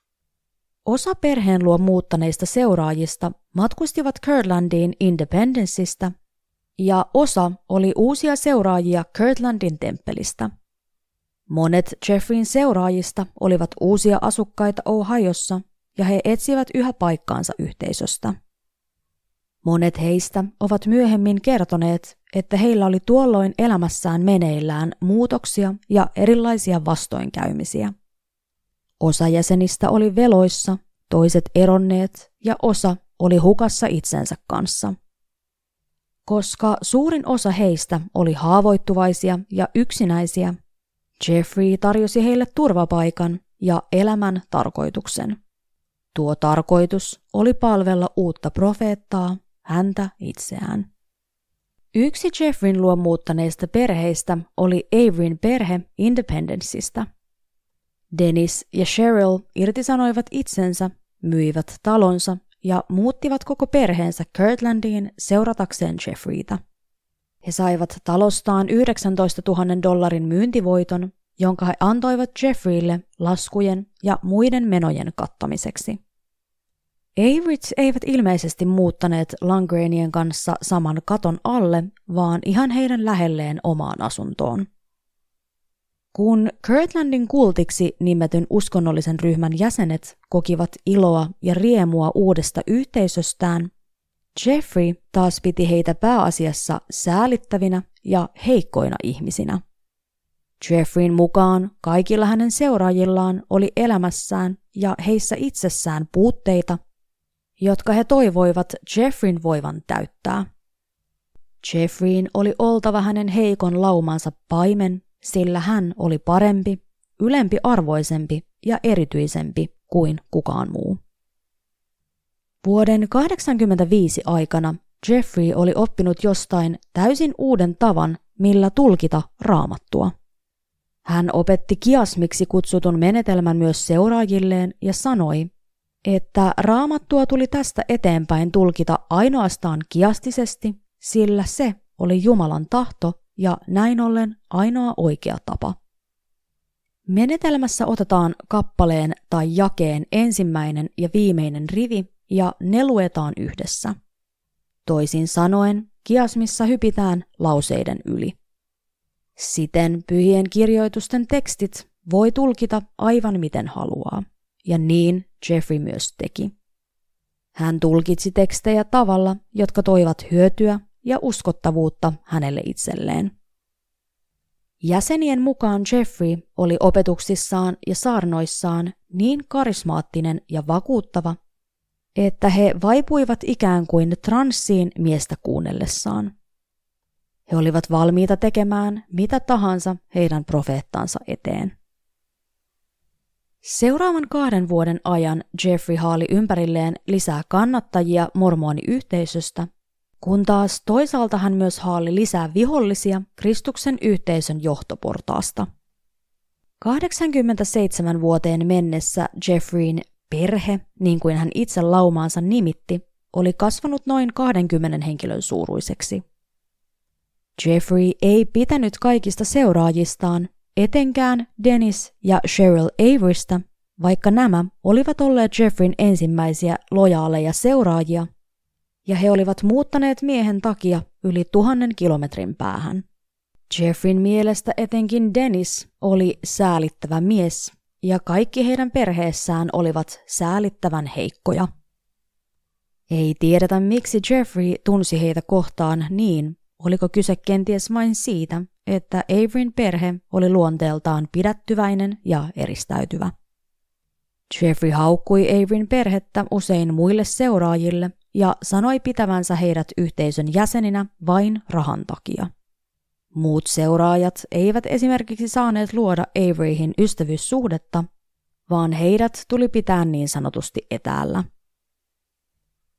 Osa perheen luo muuttaneista seuraajista matkustivat Kirtlandiin Independenceista ja osa oli uusia seuraajia Kirtlandin temppelistä. Monet Jeffreyn seuraajista olivat uusia asukkaita Ohiossa ja he etsivät yhä paikkaansa yhteisöstä. Monet heistä ovat myöhemmin kertoneet, että heillä oli tuolloin elämässään meneillään muutoksia ja erilaisia vastoinkäymisiä. Osa jäsenistä oli veloissa, toiset eronneet ja osa oli hukassa itsensä kanssa. Koska suurin osa heistä oli haavoittuvaisia ja yksinäisiä, Jeffrey tarjosi heille turvapaikan ja elämän tarkoituksen. Tuo tarkoitus oli palvella uutta profeettaa, häntä itseään. Yksi Jeffreyn luo muuttaneista perheistä oli Averyn perhe Independenceista. Dennis ja Cheryl irtisanoivat itsensä, myivät talonsa ja muuttivat koko perheensä Kirtlandiin seuratakseen Jeffreytä. He saivat talostaan yhdeksäntoistatuhatta dollarin myyntivoiton, jonka he antoivat Jeffreylle laskujen ja muiden menojen kattamiseksi. Averyt eivät ilmeisesti muuttaneet Landgrenien kanssa saman katon alle, vaan ihan heidän lähelleen omaan asuntoon. Kun Kirtlandin kultiksi nimetyn uskonnollisen ryhmän jäsenet kokivat iloa ja riemua uudesta yhteisöstään, Jeffrey taas piti heitä pääasiassa säälittävinä ja heikkoina ihmisinä. Jeffreyn mukaan kaikilla hänen seuraajillaan oli elämässään ja heissä itsessään puutteita, jotka he toivoivat Jeffreyn voivan täyttää. Jeffreyn oli oltava hänen heikon laumansa paimen, sillä hän oli parempi, ylempiarvoisempi ja erityisempi kuin kukaan muu. Vuoden kahdeksankymmentäviisi aikana Jeffrey oli oppinut jostain täysin uuden tavan, millä tulkita Raamattua. Hän opetti kiasmiksi kutsutun menetelmän myös seuraajilleen ja sanoi, että Raamattua tuli tästä eteenpäin tulkita ainoastaan kiastisesti, sillä se oli Jumalan tahto ja näin ollen ainoa oikea tapa. Menetelmässä otetaan kappaleen tai jakeen ensimmäinen ja viimeinen rivi ja ne luetaan yhdessä. Toisin sanoen, kiasmissa hypitään lauseiden yli. Siten pyhien kirjoitusten tekstit voi tulkita aivan miten haluaa, ja niin Jeffrey myös teki. Hän tulkitsi tekstejä tavalla, jotka toivat hyötyä ja uskottavuutta hänelle itselleen. Jäsenien mukaan Jeffrey oli opetuksissaan ja saarnoissaan niin karismaattinen ja vakuuttava, että he vaipuivat ikään kuin transsiin miestä kuunnellessaan. He olivat valmiita tekemään mitä tahansa heidän profeettansa eteen. Seuraavan kahden vuoden ajan Jeffrey haali ympärilleen lisää kannattajia mormoniyhteisöstä, kun taas toisaalta hän myös haali lisää vihollisia Kristuksen yhteisön johtoportaasta. kahdeksankymmentäseitsemän vuoteen mennessä Jeffreyn perhe, niin kuin hän itse laumaansa nimitti, oli kasvanut noin kaksikymmentä henkilön suuruiseksi. Jeffrey ei pitänyt kaikista seuraajistaan, etenkään Dennis ja Cheryl Averystä, vaikka nämä olivat olleet Jeffreyn ensimmäisiä lojaaleja seuraajia, ja he olivat muuttaneet miehen takia yli tuhannen kilometrin päähän. Jeffreyn mielestä etenkin Dennis oli säälittävä mies, ja kaikki heidän perheessään olivat säälittävän heikkoja. Ei tiedetä, miksi Jeffrey tunsi heitä kohtaan niin, oliko kyse kenties vain siitä, että Averyn perhe oli luonteeltaan pidättyväinen ja eristäytyvä. Jeffrey haukkui Averyn perhettä usein muille seuraajille ja sanoi pitävänsä heidät yhteisön jäseninä vain rahan takia. Muut seuraajat eivät esimerkiksi saaneet luoda Averyihin ystävyyssuhdetta, vaan heidät tuli pitää niin sanotusti etäällä.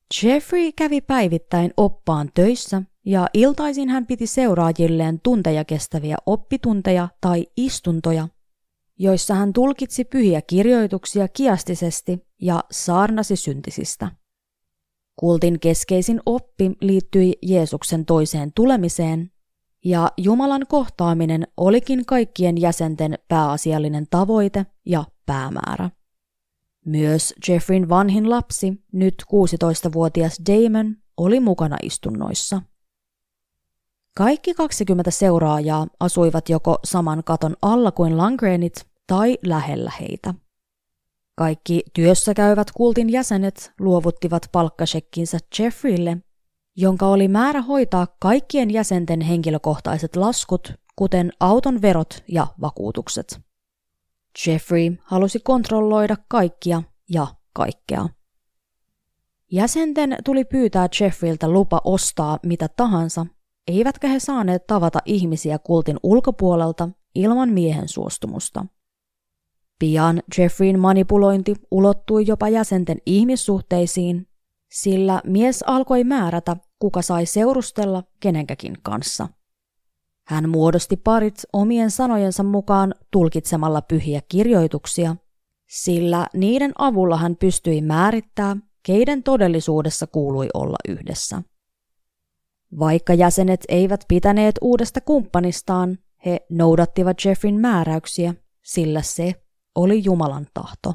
Jeffrey kävi päivittäin oppaan töissä ja iltaisin hän piti seuraajilleen tunteja kestäviä oppitunteja tai istuntoja, joissa hän tulkitsi pyhiä kirjoituksia kiastisesti ja saarnasi syntisistä. Kultin keskeisin oppi liittyi Jeesuksen toiseen tulemiseen, ja Jumalan kohtaaminen olikin kaikkien jäsenten pääasiallinen tavoite ja päämäärä. Myös Jeffreyn vanhin lapsi, nyt kuusitoistavuotias Damon, oli mukana istunnoissa. Kaikki kaksikymmentä seuraajaa asuivat joko saman katon alla kuin Langrenit tai lähellä heitä. Kaikki työssä käyvät kultin jäsenet luovuttivat palkkashekkinsä Jeffreylle, jonka oli määrä hoitaa kaikkien jäsenten henkilökohtaiset laskut, kuten auton verot ja vakuutukset. Jeffrey halusi kontrolloida kaikkia ja kaikkea. Jäsenten tuli pyytää Jeffreyltä lupa ostaa mitä tahansa, eivätkä he saaneet tavata ihmisiä kultin ulkopuolelta ilman miehen suostumusta. Pian Jeffreyn manipulointi ulottui jopa jäsenten ihmissuhteisiin, sillä mies alkoi määrätä, kuka sai seurustella kenenkäkin kanssa. Hän muodosti parit omien sanojensa mukaan tulkitsemalla pyhiä kirjoituksia, sillä niiden avulla hän pystyi määrittämään, keiden todellisuudessa kuului olla yhdessä. Vaikka jäsenet eivät pitäneet uudesta kumppanistaan, he noudattivat Jeffreyn määräyksiä, sillä se oli Jumalan tahto.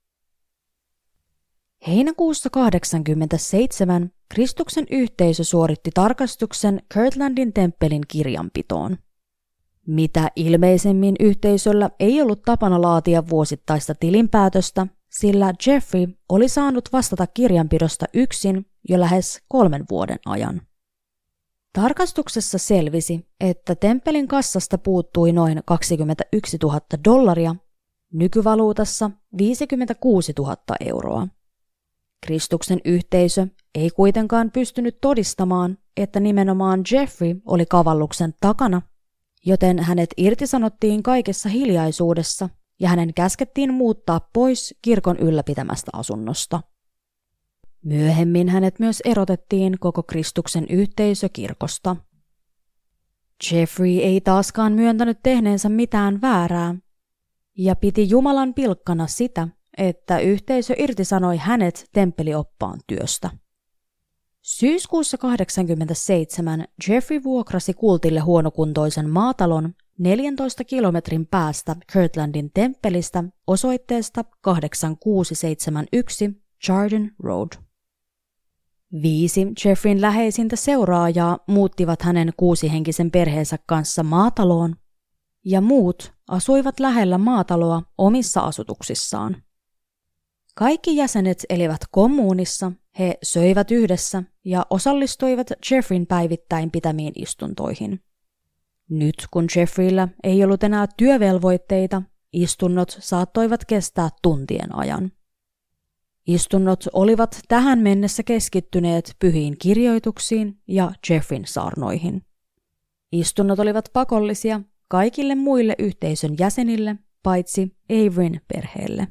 Heinäkuussa kahdeksankymmentäseitsemän Kristuksen yhteisö suoritti tarkastuksen Kirtlandin temppelin kirjanpitoon. Mitä ilmeisemmin yhteisöllä ei ollut tapana laatia vuosittaista tilinpäätöstä, sillä Jeffrey oli saanut vastata kirjanpidosta yksin jo lähes kolmen vuoden ajan. Tarkastuksessa selvisi, että temppelin kassasta puuttui noin kaksikymmentäyksituhatta dollaria, nykyvaluutassa viisikymmentäkuusituhatta euroa. Kristuksen yhteisö ei kuitenkaan pystynyt todistamaan, että nimenomaan Jeffrey oli kavalluksen takana, joten hänet irtisanottiin kaikessa hiljaisuudessa ja hänen käskettiin muuttaa pois kirkon ylläpitämästä asunnosta. Myöhemmin hänet myös erotettiin koko Kristuksen yhteisö kirkosta. Jeffrey ei taaskaan myöntänyt tehneensä mitään väärää ja piti Jumalan pilkkana sitä, että yhteisö irtisanoi hänet temppelioppaan työstä. Syyskuussa kahdeksankymmentäseitsemän Jeffrey vuokrasi kultille huonokuntoisen maatalon neljäntoista kilometrin päästä Kirtlandin temppelistä osoitteesta kahdeksankymmentäkuusi seitsemänkymmentäyksi Chardon Road. Viisi Jeffreyn läheisintä seuraajaa muuttivat hänen kuusihenkisen perheensä kanssa maataloon, ja muut asuivat lähellä maataloa omissa asutuksissaan. Kaikki jäsenet elivät kommuunissa, he söivät yhdessä ja osallistuivat Jeffreyn päivittäin pitämiin istuntoihin. Nyt kun Jeffreyllä ei ollut enää työvelvoitteita, istunnot saattoivat kestää tuntien ajan. Istunnot olivat tähän mennessä keskittyneet pyhiin kirjoituksiin ja Jeffreyn saarnoihin. Istunnot olivat pakollisia kaikille muille yhteisön jäsenille, paitsi Averyn perheelle.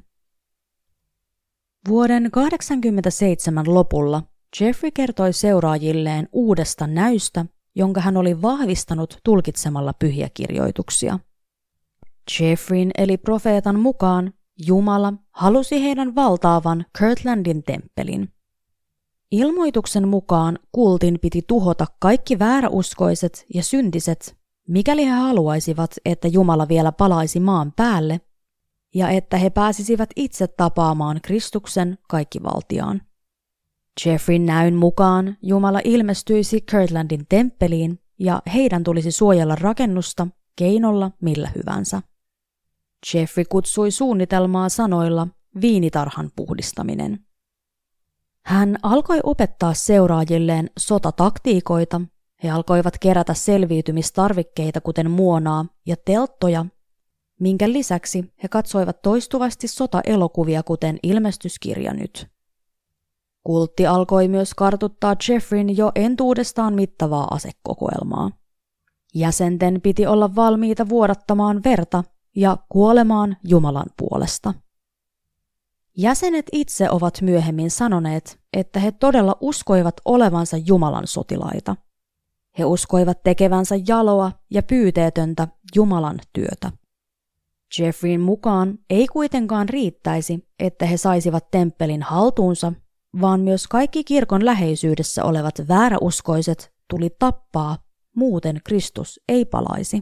Vuoden kahdeksankymmentäseitsemän lopulla Jeffrey kertoi seuraajilleen uudesta näystä, jonka hän oli vahvistanut tulkitsemalla pyhiä kirjoituksia. Jeffreyn eli profeetan mukaan Jumala halusi heidän valtaavan Kirtlandin temppelin. Ilmoituksen mukaan kultin piti tuhota kaikki vääräuskoiset ja syntiset, mikäli he haluaisivat, että Jumala vielä palaisi maan päälle, ja että he pääsisivät itse tapaamaan Kristuksen kaikkivaltiaan. Jeffreyn näyn mukaan Jumala ilmestyisi Kirtlandin temppeliin ja heidän tulisi suojella rakennusta keinolla millä hyvänsä. Jeffrey kutsui suunnitelmaa sanoilla viinitarhan puhdistaminen. Hän alkoi opettaa seuraajilleen sotataktiikoita. He alkoivat kerätä selviytymistarvikkeita kuten muonaa ja telttoja, minkä lisäksi he katsoivat toistuvasti sotaelokuvia kuten Ilmestyskirja nyt. Kultti alkoi myös kartuttaa Jeffreyn jo entuudestaan mittavaa asekokoelmaa. Jäsenten piti olla valmiita vuodattamaan verta ja kuolemaan Jumalan puolesta. Jäsenet itse ovat myöhemmin sanoneet, että he todella uskoivat olevansa Jumalan sotilaita. He uskoivat tekevänsä jaloa ja pyyteetöntä Jumalan työtä. Jeffreyn mukaan ei kuitenkaan riittäisi, että he saisivat temppelin haltuunsa, vaan myös kaikki kirkon läheisyydessä olevat vääräuskoiset tuli tappaa, muuten Kristus ei palaisi.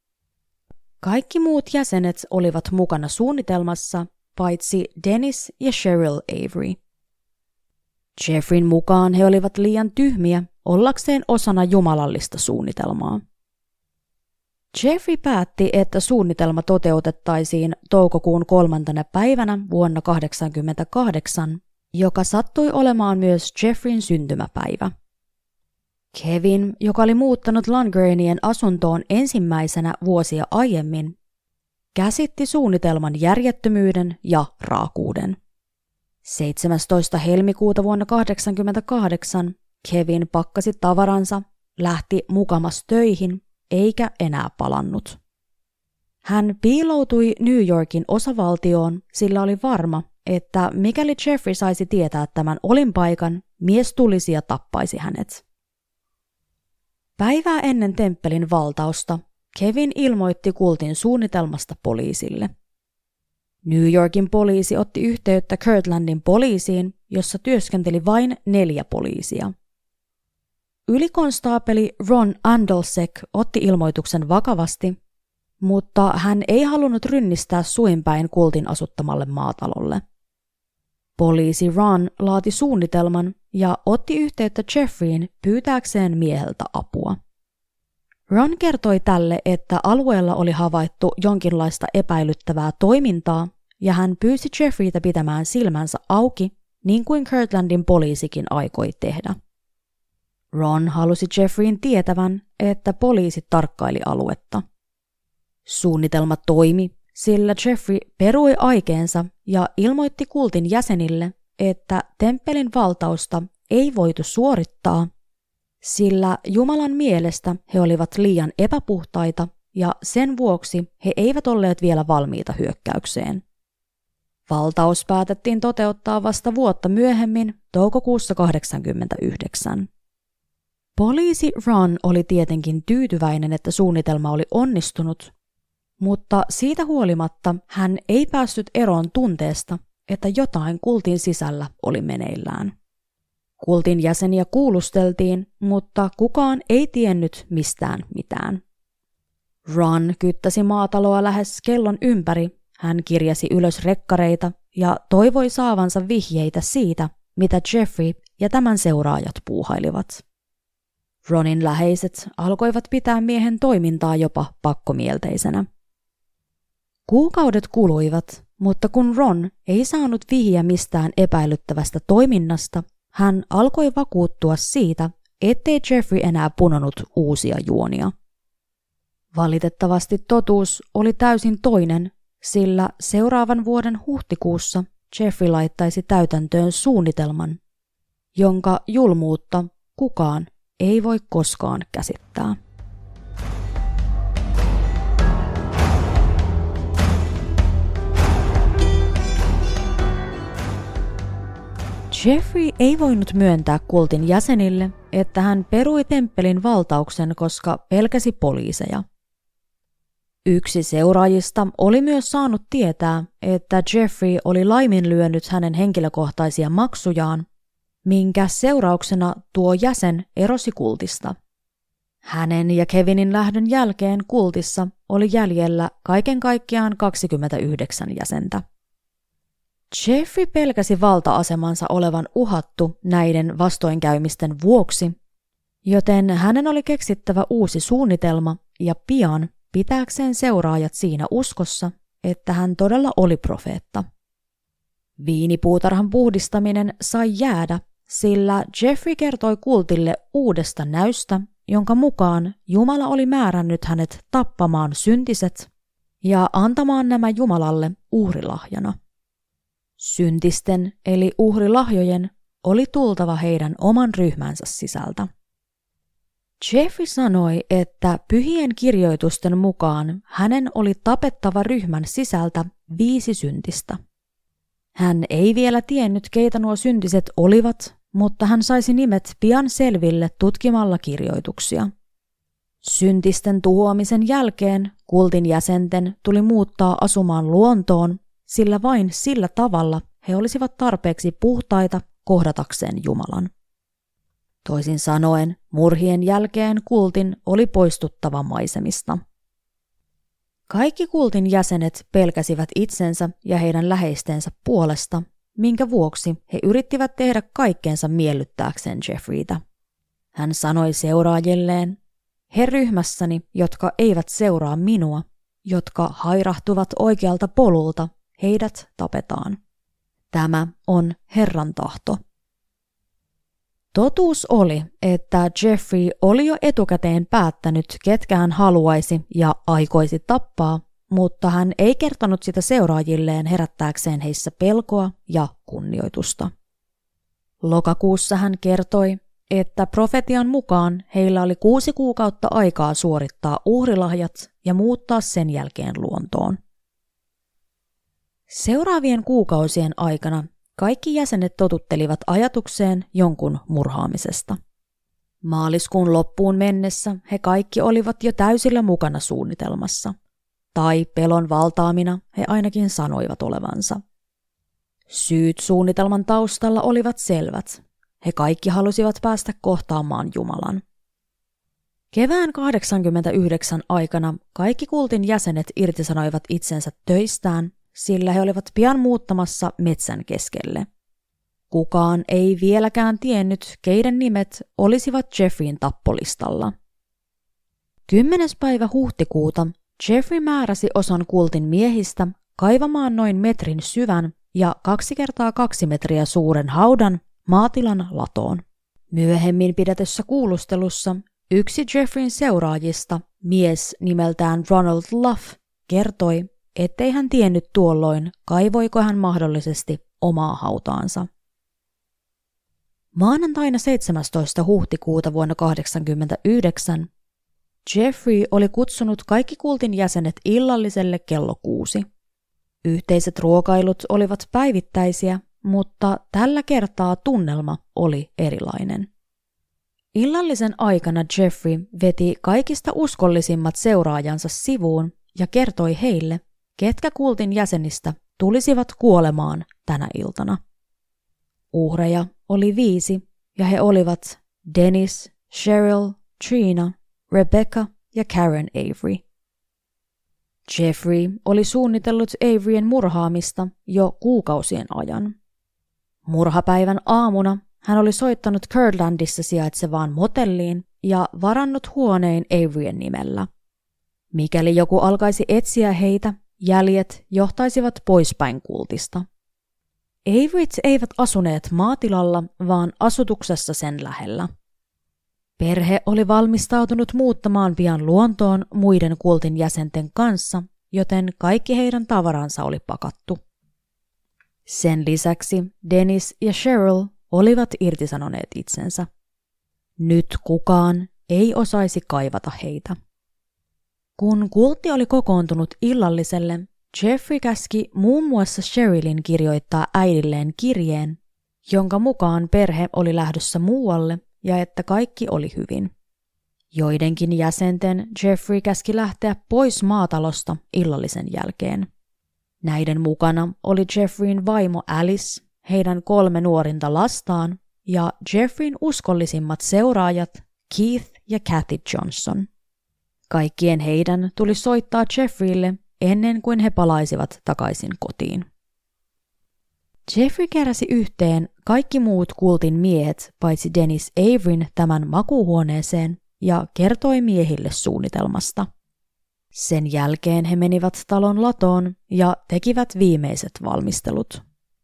Kaikki muut jäsenet olivat mukana suunnitelmassa, paitsi Dennis ja Cheryl Avery. Jeffreyn mukaan he olivat liian tyhmiä ollakseen osana jumalallista suunnitelmaa. Jeffrey päätti, että suunnitelma toteutettaisiin toukokuun kolmantena päivänä vuonna tuhatyhdeksänsataakahdeksankymmentäkahdeksan, joka sattui olemaan myös Jeffreyn syntymäpäivä. Kevin, joka oli muuttanut Lundgrenien asuntoon ensimmäisenä vuosia aiemmin, käsitti suunnitelman järjettömyyden ja raakuuden. seitsemästoista helmikuuta vuonna tuhatyhdeksänsataakahdeksankymmentäkahdeksan Kevin pakkasi tavaransa, lähti mukamas töihin eikä enää palannut. Hän piiloutui New Yorkin osavaltioon, sillä oli varma, että mikäli Jeffrey saisi tietää tämän olinpaikan, mies tulisi ja tappaisi hänet. Päivää ennen temppelin valtausta Kevin ilmoitti kultin suunnitelmasta poliisille. New Yorkin poliisi otti yhteyttä Kirtlandin poliisiin, jossa työskenteli vain neljä poliisia. Ylikonstaapeli Ron Andelsek otti ilmoituksen vakavasti, mutta hän ei halunnut rynnistää suinpäin kultin asuttamalle maatalolle. Poliisi Ron laati suunnitelman ja otti yhteyttä Jeffreyin pyytääkseen mieheltä apua. Ron kertoi tälle, että alueella oli havaittu jonkinlaista epäilyttävää toimintaa, ja hän pyysi Jeffreytä pitämään silmänsä auki, niin kuin Kirtlandin poliisikin aikoi tehdä. Ron halusi Jeffreyn tietävän, että poliisi tarkkaili aluetta. Suunnitelma toimi, sillä Jeffrey perui aikeensa ja ilmoitti kultin jäsenille, että temppelin valtausta ei voitu suorittaa, sillä Jumalan mielestä he olivat liian epäpuhtaita ja sen vuoksi he eivät olleet vielä valmiita hyökkäykseen. Valtaus päätettiin toteuttaa vasta vuotta myöhemmin, toukokuussa tuhatyhdeksänsataakahdeksankymmentäyhdeksän. Poliisi Ron oli tietenkin tyytyväinen, että suunnitelma oli onnistunut, mutta siitä huolimatta hän ei päässyt eroon tunteesta, että jotain kultin sisällä oli meneillään. Kultin jäseniä kuulusteltiin, mutta kukaan ei tiennyt mistään mitään. Ron kyttäsi maataloa lähes kellon ympäri, hän kirjasi ylös rekkareita ja toivoi saavansa vihjeitä siitä, mitä Jeffrey ja tämän seuraajat puuhailivat. Ronin läheiset alkoivat pitää miehen toimintaa jopa pakkomielteisenä. Kuukaudet kuluivat, mutta kun Ron ei saanut vihjeä mistään epäilyttävästä toiminnasta, hän alkoi vakuuttua siitä, ettei Jeffrey enää punonut uusia juonia. Valitettavasti totuus oli täysin toinen, sillä seuraavan vuoden huhtikuussa Jeffrey laittaisi täytäntöön suunnitelman, jonka julmuutta kukaan ei voi koskaan käsittää. Jeffrey ei voinut myöntää kultin jäsenille, että hän perui temppelin valtauksen, koska pelkäsi poliiseja. Yksi seuraajista oli myös saanut tietää, että Jeffrey oli laiminlyönyt hänen henkilökohtaisia maksujaan, minkä seurauksena tuo jäsen erosi kultista. Hänen ja Kevinin lähdön jälkeen kultissa oli jäljellä kaiken kaikkiaan kaksikymmentäyhdeksän jäsentä. Jeffrey pelkäsi valta-asemansa olevan uhattu näiden vastoinkäymisten vuoksi, joten hänen oli keksittävä uusi suunnitelma ja pian pitääkseen seuraajat siinä uskossa, että hän todella oli profeetta. Viinipuutarhan puhdistaminen sai jäädä, sillä Jeffrey kertoi kultille uudesta näystä, jonka mukaan Jumala oli määrännyt hänet tappamaan syntiset ja antamaan nämä Jumalalle uhrilahjana. Syntisten eli uhrilahjojen oli tultava heidän oman ryhmänsä sisältä. Jeffrey sanoi, että pyhien kirjoitusten mukaan hänen oli tapettava ryhmän sisältä viisi syntistä. Hän ei vielä tiennyt, keitä nuo syntiset olivat, mutta hän saisi nimet pian selville tutkimalla kirjoituksia. Syntisten tuhoamisen jälkeen kultin jäsenten tuli muuttaa asumaan luontoon, sillä vain sillä tavalla he olisivat tarpeeksi puhtaita kohdatakseen Jumalan. Toisin sanoen, murhien jälkeen kultin oli poistuttava maisemista. Kaikki kultin jäsenet pelkäsivät itsensä ja heidän läheistensä puolesta, minkä vuoksi he yrittivät tehdä kaikkeensa miellyttääkseen Jeffreytä. Hän sanoi seuraajilleen, he ryhmässäni, jotka eivät seuraa minua, jotka hairahtuvat oikealta polulta, heidät tapetaan. Tämä on Herran tahto. Totuus oli, että Jeffrey oli jo etukäteen päättänyt, ketkä hän haluaisi ja aikoisi tappaa, mutta hän ei kertonut sitä seuraajilleen herättääkseen heissä pelkoa ja kunnioitusta. Lokakuussa hän kertoi, että profetian mukaan heillä oli kuusi kuukautta aikaa suorittaa uhrilahjat ja muuttaa sen jälkeen luontoon. Seuraavien kuukausien aikana kaikki jäsenet totuttelivat ajatukseen jonkun murhaamisesta. Maaliskuun loppuun mennessä he kaikki olivat jo täysillä mukana suunnitelmassa, tai pelon valtaamina he ainakin sanoivat olevansa. Syyt suunnitelman taustalla olivat selvät. He kaikki halusivat päästä kohtaamaan Jumalan. Kevään kahdeksankymmentäyhdeksän aikana kaikki kultin jäsenet irtisanoivat itsensä töistään, sillä he olivat pian muuttamassa metsän keskelle. Kukaan ei vieläkään tiennyt, keiden nimet olisivat Jeffreyn tappolistalla. Kymmenes päivä huhtikuuta Jeffrey määräsi osan kultin miehistä kaivamaan noin metrin syvän ja kaksi kertaa kaksi metriä suuren haudan maatilan latoon. Myöhemmin pidetyssä kuulustelussa yksi Jeffreyn seuraajista, mies nimeltään Ronald Luff, kertoi, ettei hän tiennyt tuolloin, kaivoiko hän mahdollisesti omaa hautaansa. Maanantaina seitsemästoista huhtikuuta vuonna tuhatyhdeksänsataakahdeksankymmentäyhdeksän Jeffrey oli kutsunut kaikki kultin jäsenet illalliselle kello kuusi. Yhteiset ruokailut olivat päivittäisiä, mutta tällä kertaa tunnelma oli erilainen. Illallisen aikana Jeffrey veti kaikista uskollisimmat seuraajansa sivuun ja kertoi heille, ketkä kultin jäsenistä tulisivat kuolemaan tänä iltana. Uhreja oli viisi ja he olivat Dennis, Cheryl, Trina, Rebecca ja Karen Avery. Jeffrey oli suunnitellut Averyn murhaamista jo kuukausien ajan. Murhapäivän aamuna hän oli soittanut Kirtlandissa sijaitsevaan motelliin ja varannut huoneen Averyn nimellä. Mikäli joku alkaisi etsiä heitä, jäljet johtaisivat poispäin kultista. Averyt eivät asuneet maatilalla, vaan asutuksessa sen lähellä. Perhe oli valmistautunut muuttamaan pian luontoon muiden kultin jäsenten kanssa, joten kaikki heidän tavaransa oli pakattu. Sen lisäksi Dennis ja Cheryl olivat irtisanoneet itsensä. Nyt kukaan ei osaisi kaivata heitä. Kun kultti oli kokoontunut illalliselle, Jeffrey käski muun muassa Cherylin kirjoittaa äidilleen kirjeen, jonka mukaan perhe oli lähdössä muualle ja että kaikki oli hyvin. Joidenkin jäsenten Jeffrey käski lähteä pois maatalosta illallisen jälkeen. Näiden mukana oli Jeffreyn vaimo Alice, heidän kolme nuorinta lastaan ja Jeffreyn uskollisimmat seuraajat Keith ja Kathy Johnson. Kaikkien heidän tuli soittaa Jeffreylle ennen kuin he palaisivat takaisin kotiin. Jeffrey keräsi yhteen kaikki muut kultin miehet paitsi Dennis Averyn tämän makuuhuoneeseen ja kertoi miehille suunnitelmasta. Sen jälkeen he menivät talon latoon ja tekivät viimeiset valmistelut.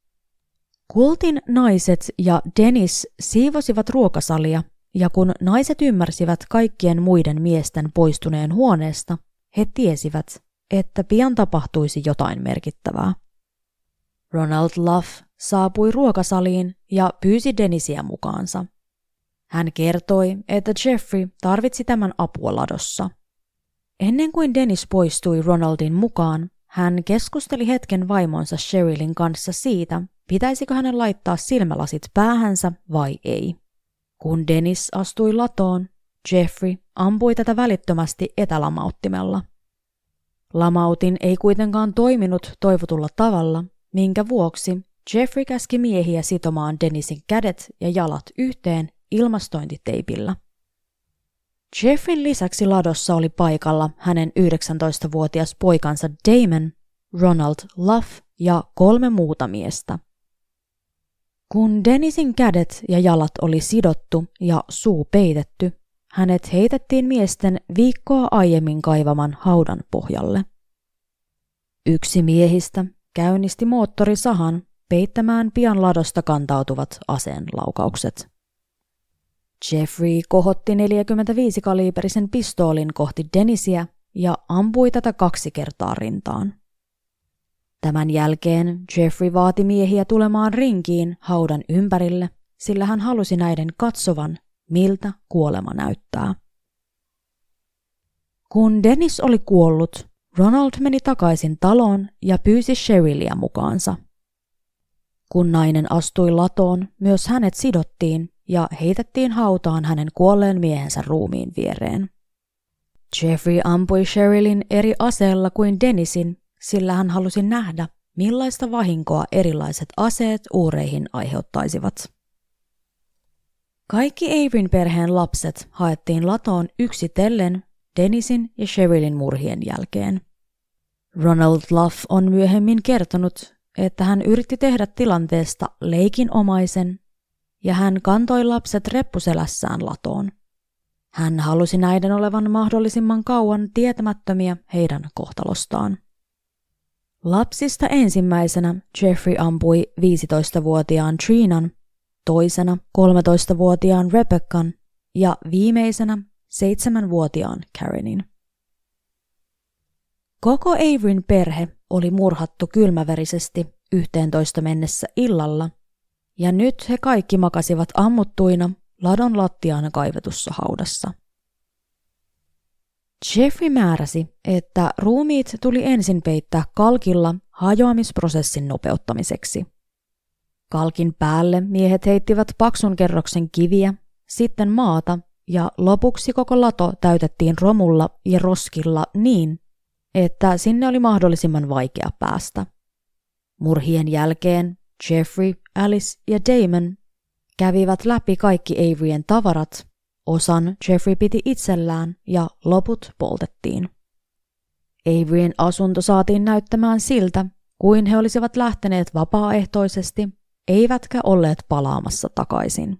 Kultin naiset ja Dennis siivosivat ruokasalia, ja kun naiset ymmärsivät kaikkien muiden miesten poistuneen huoneesta, he tiesivät, että pian tapahtuisi jotain merkittävää. Ronald Luff saapui ruokasaliin ja pyysi Dennisiä mukaansa. Hän kertoi, että Jeffrey tarvitsi tämän apua ladossa. Ennen kuin Dennis poistui Ronaldin mukaan, hän keskusteli hetken vaimonsa Cherylin kanssa siitä, pitäisikö hänen laittaa silmälasit päähänsä vai ei. Kun Dennis astui latoon, Jeffrey ampui tätä välittömästi etälamauttimella. Lamautin ei kuitenkaan toiminut toivotulla tavalla, minkä vuoksi Jeffrey käski miehiä sitomaan Dennisin kädet ja jalat yhteen ilmastointiteipillä. Jeffreyn lisäksi ladossa oli paikalla hänen yhdeksäntoistavuotias poikansa Damon, Ronald Luff ja kolme muuta miestä. Kun Dennisin kädet ja jalat oli sidottu ja suu peitetty, hänet heitettiin miesten viikkoa aiemmin kaivaman haudan pohjalle. Yksi miehistä käynnisti moottorisahan peittämään pian ladosta kantautuvat aseenlaukaukset. Jeffrey kohotti neljäkymmentäviisi kaliiperisen pistoolin kohti Dennisiä ja ampui tätä kaksi kertaa rintaan. Tämän jälkeen Jeffrey vaati miehiä tulemaan rinkiin haudan ympärille, sillä hän halusi näiden katsovan, miltä kuolema näyttää. Kun Dennis oli kuollut, Ronald meni takaisin taloon ja pyysi Cherylia mukaansa. Kun nainen astui latoon, myös hänet sidottiin ja heitettiin hautaan hänen kuolleen miehensä ruumiin viereen. Jeffrey ampui Cherylin eri aseella kuin Dennisin, sillä hän halusi nähdä, millaista vahinkoa erilaiset aseet uureihin aiheuttaisivat. Kaikki Averyn perheen lapset haettiin latoon yksitellen Dennisin ja Cherylin murhien jälkeen. Ronald Luff on myöhemmin kertonut, että hän yritti tehdä tilanteesta leikinomaisen ja hän kantoi lapset reppuselässään latoon. Hän halusi näiden olevan mahdollisimman kauan tietämättömiä heidän kohtalostaan. Lapsista ensimmäisenä Jeffrey ampui viisitoistavuotiaan Trinan, toisena kolmetoistavuotiaan Rebeccan ja viimeisenä seitsemänvuotiaan Karenin. Koko Averyn perhe oli murhattu kylmäverisesti yhteentoista mennessä illalla, ja nyt he kaikki makasivat ammuttuina ladon lattiaan kaivetussa haudassa. Jeffrey määräsi, että ruumiit tuli ensin peittää kalkilla hajoamisprosessin nopeuttamiseksi. Kalkin päälle miehet heittivät paksun kerroksen kiviä, sitten maata ja lopuksi koko lato täytettiin romulla ja roskilla niin, että sinne oli mahdollisimman vaikea päästä. Murhien jälkeen Jeffrey, Alice ja Damon kävivät läpi kaikki Averyn tavarat, osan Jeffrey piti itsellään ja loput poltettiin. Averyn asunto saatiin näyttämään siltä, kuin he olisivat lähteneet vapaaehtoisesti, eivätkä olleet palaamassa takaisin.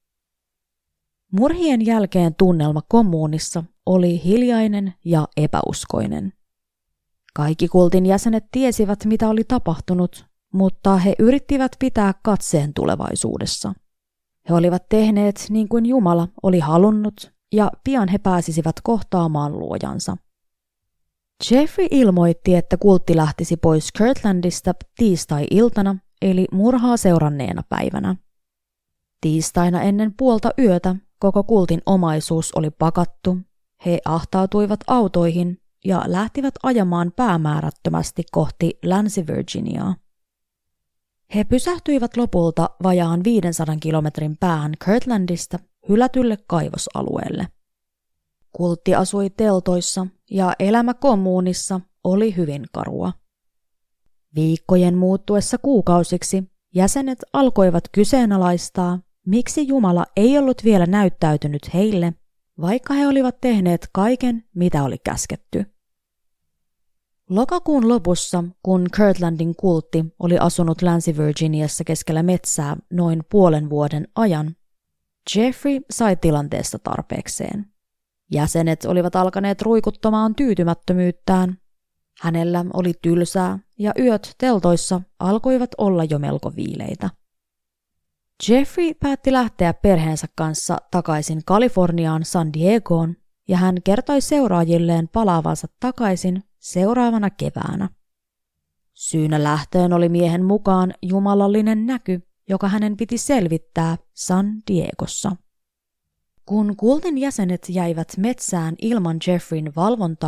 Murhien jälkeen tunnelma kommuunissa oli hiljainen ja epäuskoinen. Kaikki kultin jäsenet tiesivät, mitä oli tapahtunut, mutta he yrittivät pitää katseen tulevaisuudessa. He olivat tehneet niin kuin Jumala oli halunnut, ja pian he pääsisivät kohtaamaan luojansa. Jeffrey ilmoitti, että kultti lähtisi pois Kirtlandista tiistai-iltana, eli murhaa seuranneena päivänä. Tiistaina ennen puolta yötä koko kultin omaisuus oli pakattu, he ahtautuivat autoihin ja lähtivät ajamaan päämäärättömästi kohti Länsi-Virginiaa. He pysähtyivät lopulta vajaan viidensadan kilometrin päähän Kirtlandista hylätylle kaivosalueelle. Kultti asui teltoissa ja elämä kommuunissa oli hyvin karua. Viikkojen muuttuessa kuukausiksi jäsenet alkoivat kyseenalaistaa, miksi Jumala ei ollut vielä näyttäytynyt heille, vaikka he olivat tehneet kaiken, mitä oli käsketty. Lokakuun lopussa, kun Kirtlandin kultti oli asunut Länsi-Virginiassa keskellä metsää noin puolen vuoden ajan, Jeffrey sai tilanteesta tarpeekseen. Jäsenet olivat alkaneet ruikuttamaan tyytymättömyyttään. Hänellä oli tylsää ja yöt teltoissa alkoivat olla jo melko viileitä. Jeffrey päätti lähteä perheensä kanssa takaisin Kaliforniaan San Diegoon ja hän kertoi seuraajilleen palaavansa takaisin seuraavana keväänä. Syynä lähtöön oli miehen mukaan jumalallinen näky, joka hänen piti selvittää San Diegossa. Kun kultin jäsenet jäivät metsään ilman Jeffreyn valvontaa,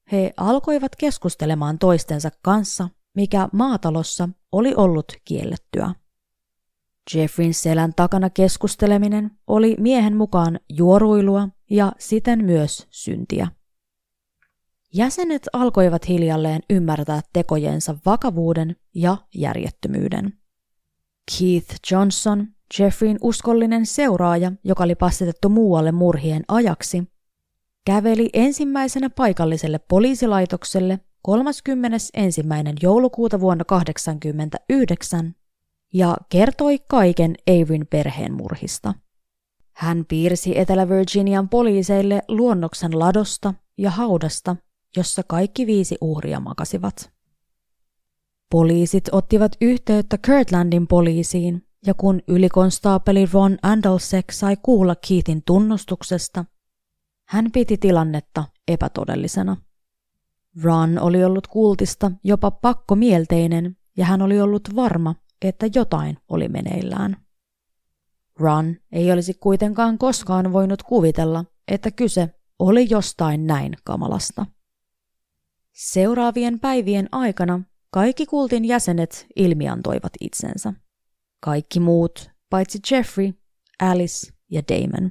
he alkoivat keskustelemaan toistensa kanssa, mikä maatalossa oli ollut kiellettyä. Jeffreyn selän takana keskusteleminen oli miehen mukaan juoruilua ja siten myös syntiä. Jäsenet alkoivat hiljalleen ymmärtää tekojensa vakavuuden ja järjettömyyden. Keith Johnson, Jeffreyn uskollinen seuraaja, joka oli passitettu muualle murhien ajaksi, käveli ensimmäisenä paikalliselle poliisilaitokselle kolmaskymmenesensimmäinen joulukuuta vuonna tuhatyhdeksänsataakahdeksankymmentäyhdeksän ja kertoi kaiken Averyn perheen murhista. Hän piirsi Etelä-Virginian poliiseille luonnoksen ladosta ja haudasta, jossa kaikki viisi uhria makasivat. Poliisit ottivat yhteyttä Kirtlandin poliisiin, ja kun ylikonstaapeli Ron Andelsek sai kuulla Keithin tunnustuksesta, hän piti tilannetta epätodellisena. Ron oli ollut kultista jopa pakkomielteinen, ja hän oli ollut varma, että jotain oli meneillään. Ron ei olisi kuitenkaan koskaan voinut kuvitella, että kyse oli jostain näin kamalasta. Seuraavien päivien aikana kaikki kultin jäsenet ilmiantoivat itsensä. Kaikki muut, paitsi Jeffrey, Alice ja Damon.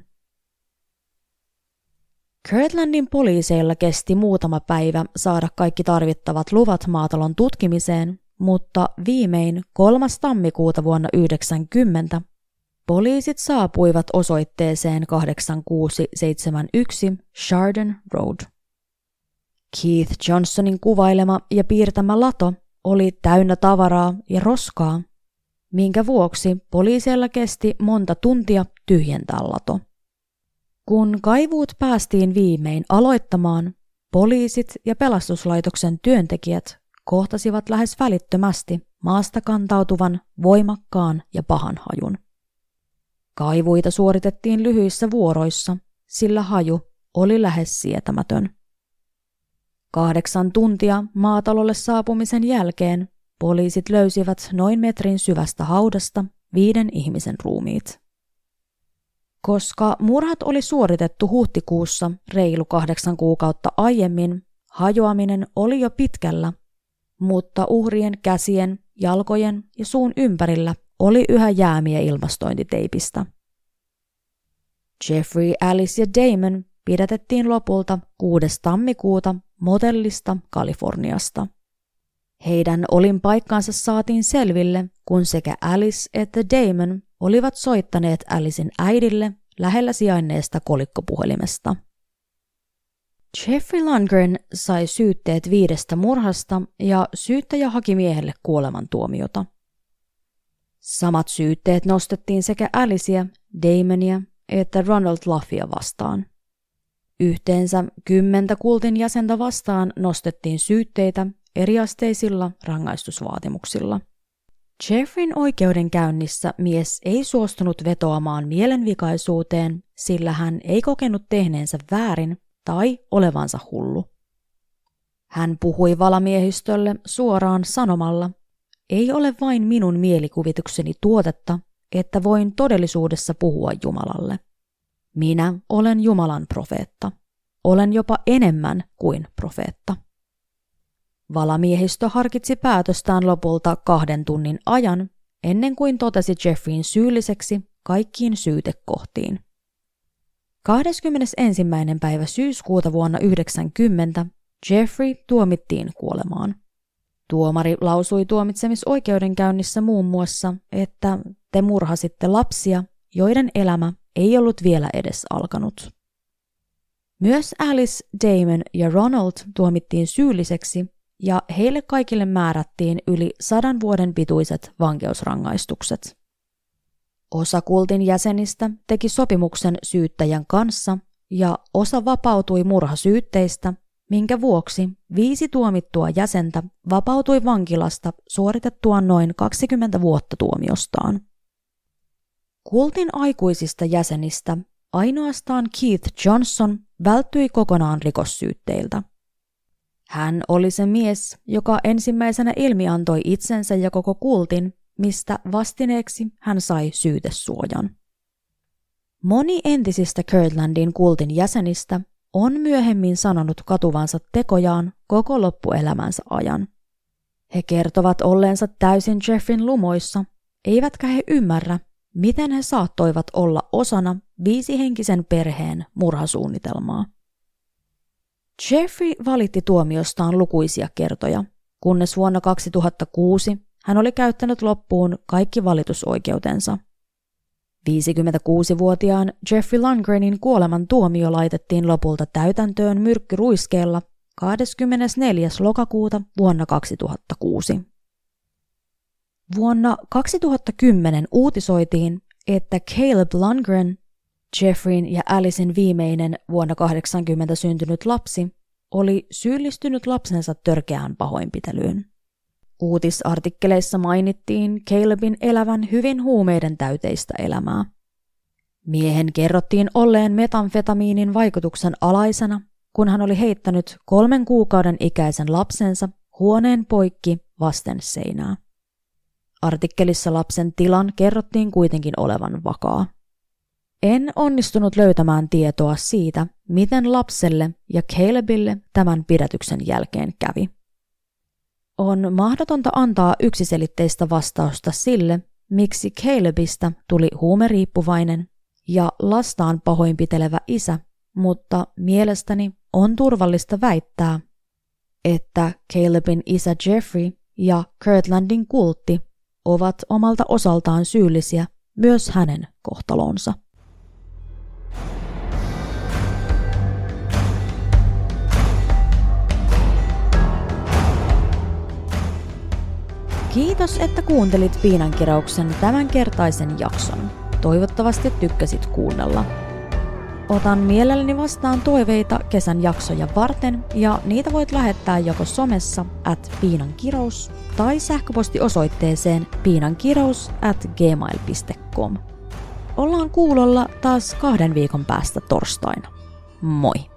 Kirtlandin poliiseilla kesti muutama päivä saada kaikki tarvittavat luvat maatalon tutkimiseen, mutta viimein kolmas tammikuuta vuonna yhdeksänkymmentä poliisit saapuivat osoitteeseen kahdeksankymmentäkuusi seitsemänkymmentäyksi Chardon Road. Keith Johnsonin kuvailema ja piirtämä lato oli täynnä tavaraa ja roskaa, minkä vuoksi poliiseilla kesti monta tuntia tyhjentää lato. Kun kaivuut päästiin viimein aloittamaan, poliisit ja pelastuslaitoksen työntekijät kohtasivat lähes välittömästi maasta kantautuvan, voimakkaan ja pahan hajun. Kaivuita suoritettiin lyhyissä vuoroissa, sillä haju oli lähes sietämätön. Kahdeksan tuntia maatalolle saapumisen jälkeen poliisit löysivät noin metrin syvästä haudasta viiden ihmisen ruumiit. Koska murhat oli suoritettu huhtikuussa reilu kahdeksan kuukautta aiemmin, hajoaminen oli jo pitkällä, mutta uhrien käsien, jalkojen ja suun ympärillä oli yhä jäämiä ilmastointiteipistä. Jeffrey, Alice ja Damon pidätettiin lopulta kuudes tammikuuta motellista Kaliforniasta. Heidän olinpaikkaansa saatiin selville, kun sekä Alice että Damon olivat soittaneet Alicen äidille lähellä sijainneesta kolikkopuhelimesta. Jeffrey Lundgren sai syytteet viidestä murhasta ja syyttäjä haki miehelle kuolemantuomiota. Samat syytteet nostettiin sekä Alicea, Damonia että Ronald Luffia vastaan. Yhteensä kymmentä kultin jäsentä vastaan nostettiin syytteitä eriasteisilla rangaistusvaatimuksilla. Jeffreyn oikeudenkäynnissä mies ei suostunut vetoamaan mielenvikaisuuteen, sillä hän ei kokenut tehneensä väärin tai olevansa hullu. Hän puhui valamiehistölle suoraan sanomalla, ei ole vain minun mielikuvitukseni tuotetta, että voin todellisuudessa puhua Jumalalle. Minä olen Jumalan profeetta. Olen jopa enemmän kuin profeetta. Valamiehistö harkitsi päätöstään lopulta kahden tunnin ajan, ennen kuin totesi Jeffreyn syylliseksi kaikkiin syytekohtiin. kahdeskymmenesensimmäinen päivä syyskuuta vuonna yhdeksänkymmentä Jeffrey tuomittiin kuolemaan. Tuomari lausui tuomitsemisoikeudenkäynnissä muun muassa, että te murhasitte lapsia, joiden elämä ei ollut vielä edes alkanut. Myös Alice, Damon ja Ronald tuomittiin syylliseksi ja heille kaikille määrättiin yli sadan vuoden pituiset vankeusrangaistukset. Osa kultin jäsenistä teki sopimuksen syyttäjän kanssa ja osa vapautui murhasyytteistä, minkä vuoksi viisi tuomittua jäsentä vapautui vankilasta suoritettuaan noin kaksikymmentä vuotta tuomiostaan. Kultin aikuisista jäsenistä ainoastaan Keith Johnson välttyi kokonaan rikossyytteiltä. Hän oli se mies, joka ensimmäisenä ilmiantoi itsensä ja koko kultin, mistä vastineeksi hän sai syytesuojan. Moni entisistä Kirtlandin kultin jäsenistä on myöhemmin sanonut katuvansa tekojaan koko loppuelämänsä ajan. He kertovat olleensa täysin Jeffreyn lumoissa, eivätkä he ymmärrä, miten he saattoivat olla osana viisihenkisen perheen murhasuunnitelmaa. Jeffrey valitti tuomiostaan lukuisia kertoja, kunnes vuonna kaksituhattakuusi hän oli käyttänyt loppuun kaikki valitusoikeutensa. viisikymmentäkuusivuotiaan Jeffrey Lundgrenin kuoleman tuomio laitettiin lopulta täytäntöön myrkkyruiskeella kahdeskymmenesneljäs lokakuuta vuonna kaksituhattakuusi. Vuonna kaksituhattakymmenen uutisoitiin, että Caleb Lundgren, Jeffreyn ja Alicen viimeinen vuonna kahdeksankymmentä syntynyt lapsi, oli syyllistynyt lapsensa törkeään pahoinpitelyyn. Uutisartikkeleissa mainittiin Calebin elävän hyvin huumeiden täyteistä elämää. Miehen kerrottiin olleen metamfetamiinin vaikutuksen alaisena, kun hän oli heittänyt kolmen kuukauden ikäisen lapsensa huoneen poikki vasten seinää. Artikkelissa lapsen tilan kerrottiin kuitenkin olevan vakaa. En onnistunut löytämään tietoa siitä, miten lapselle ja Calebille tämän pidätyksen jälkeen kävi. On mahdotonta antaa yksiselitteistä vastausta sille, miksi Calebista tuli huumeriippuvainen ja lastaan pahoinpitelevä isä, mutta mielestäni on turvallista väittää, että Calebin isä Jeffrey ja Kirtlandin kultti ovat omalta osaltaan syyllisiä myös hänen kohtalonsa. Kiitos, että kuuntelit Piinankirjauksen tämänkertaisen jakson. Toivottavasti tykkäsit kuunnella. Otan mielelläni vastaan toiveita kesän jaksoja varten ja niitä voit lähettää joko somessa at piinankirous tai sähköpostiosoitteeseen piinankirous at gmail piste com. Ollaan kuulolla taas kahden viikon päästä torstaina. Moi!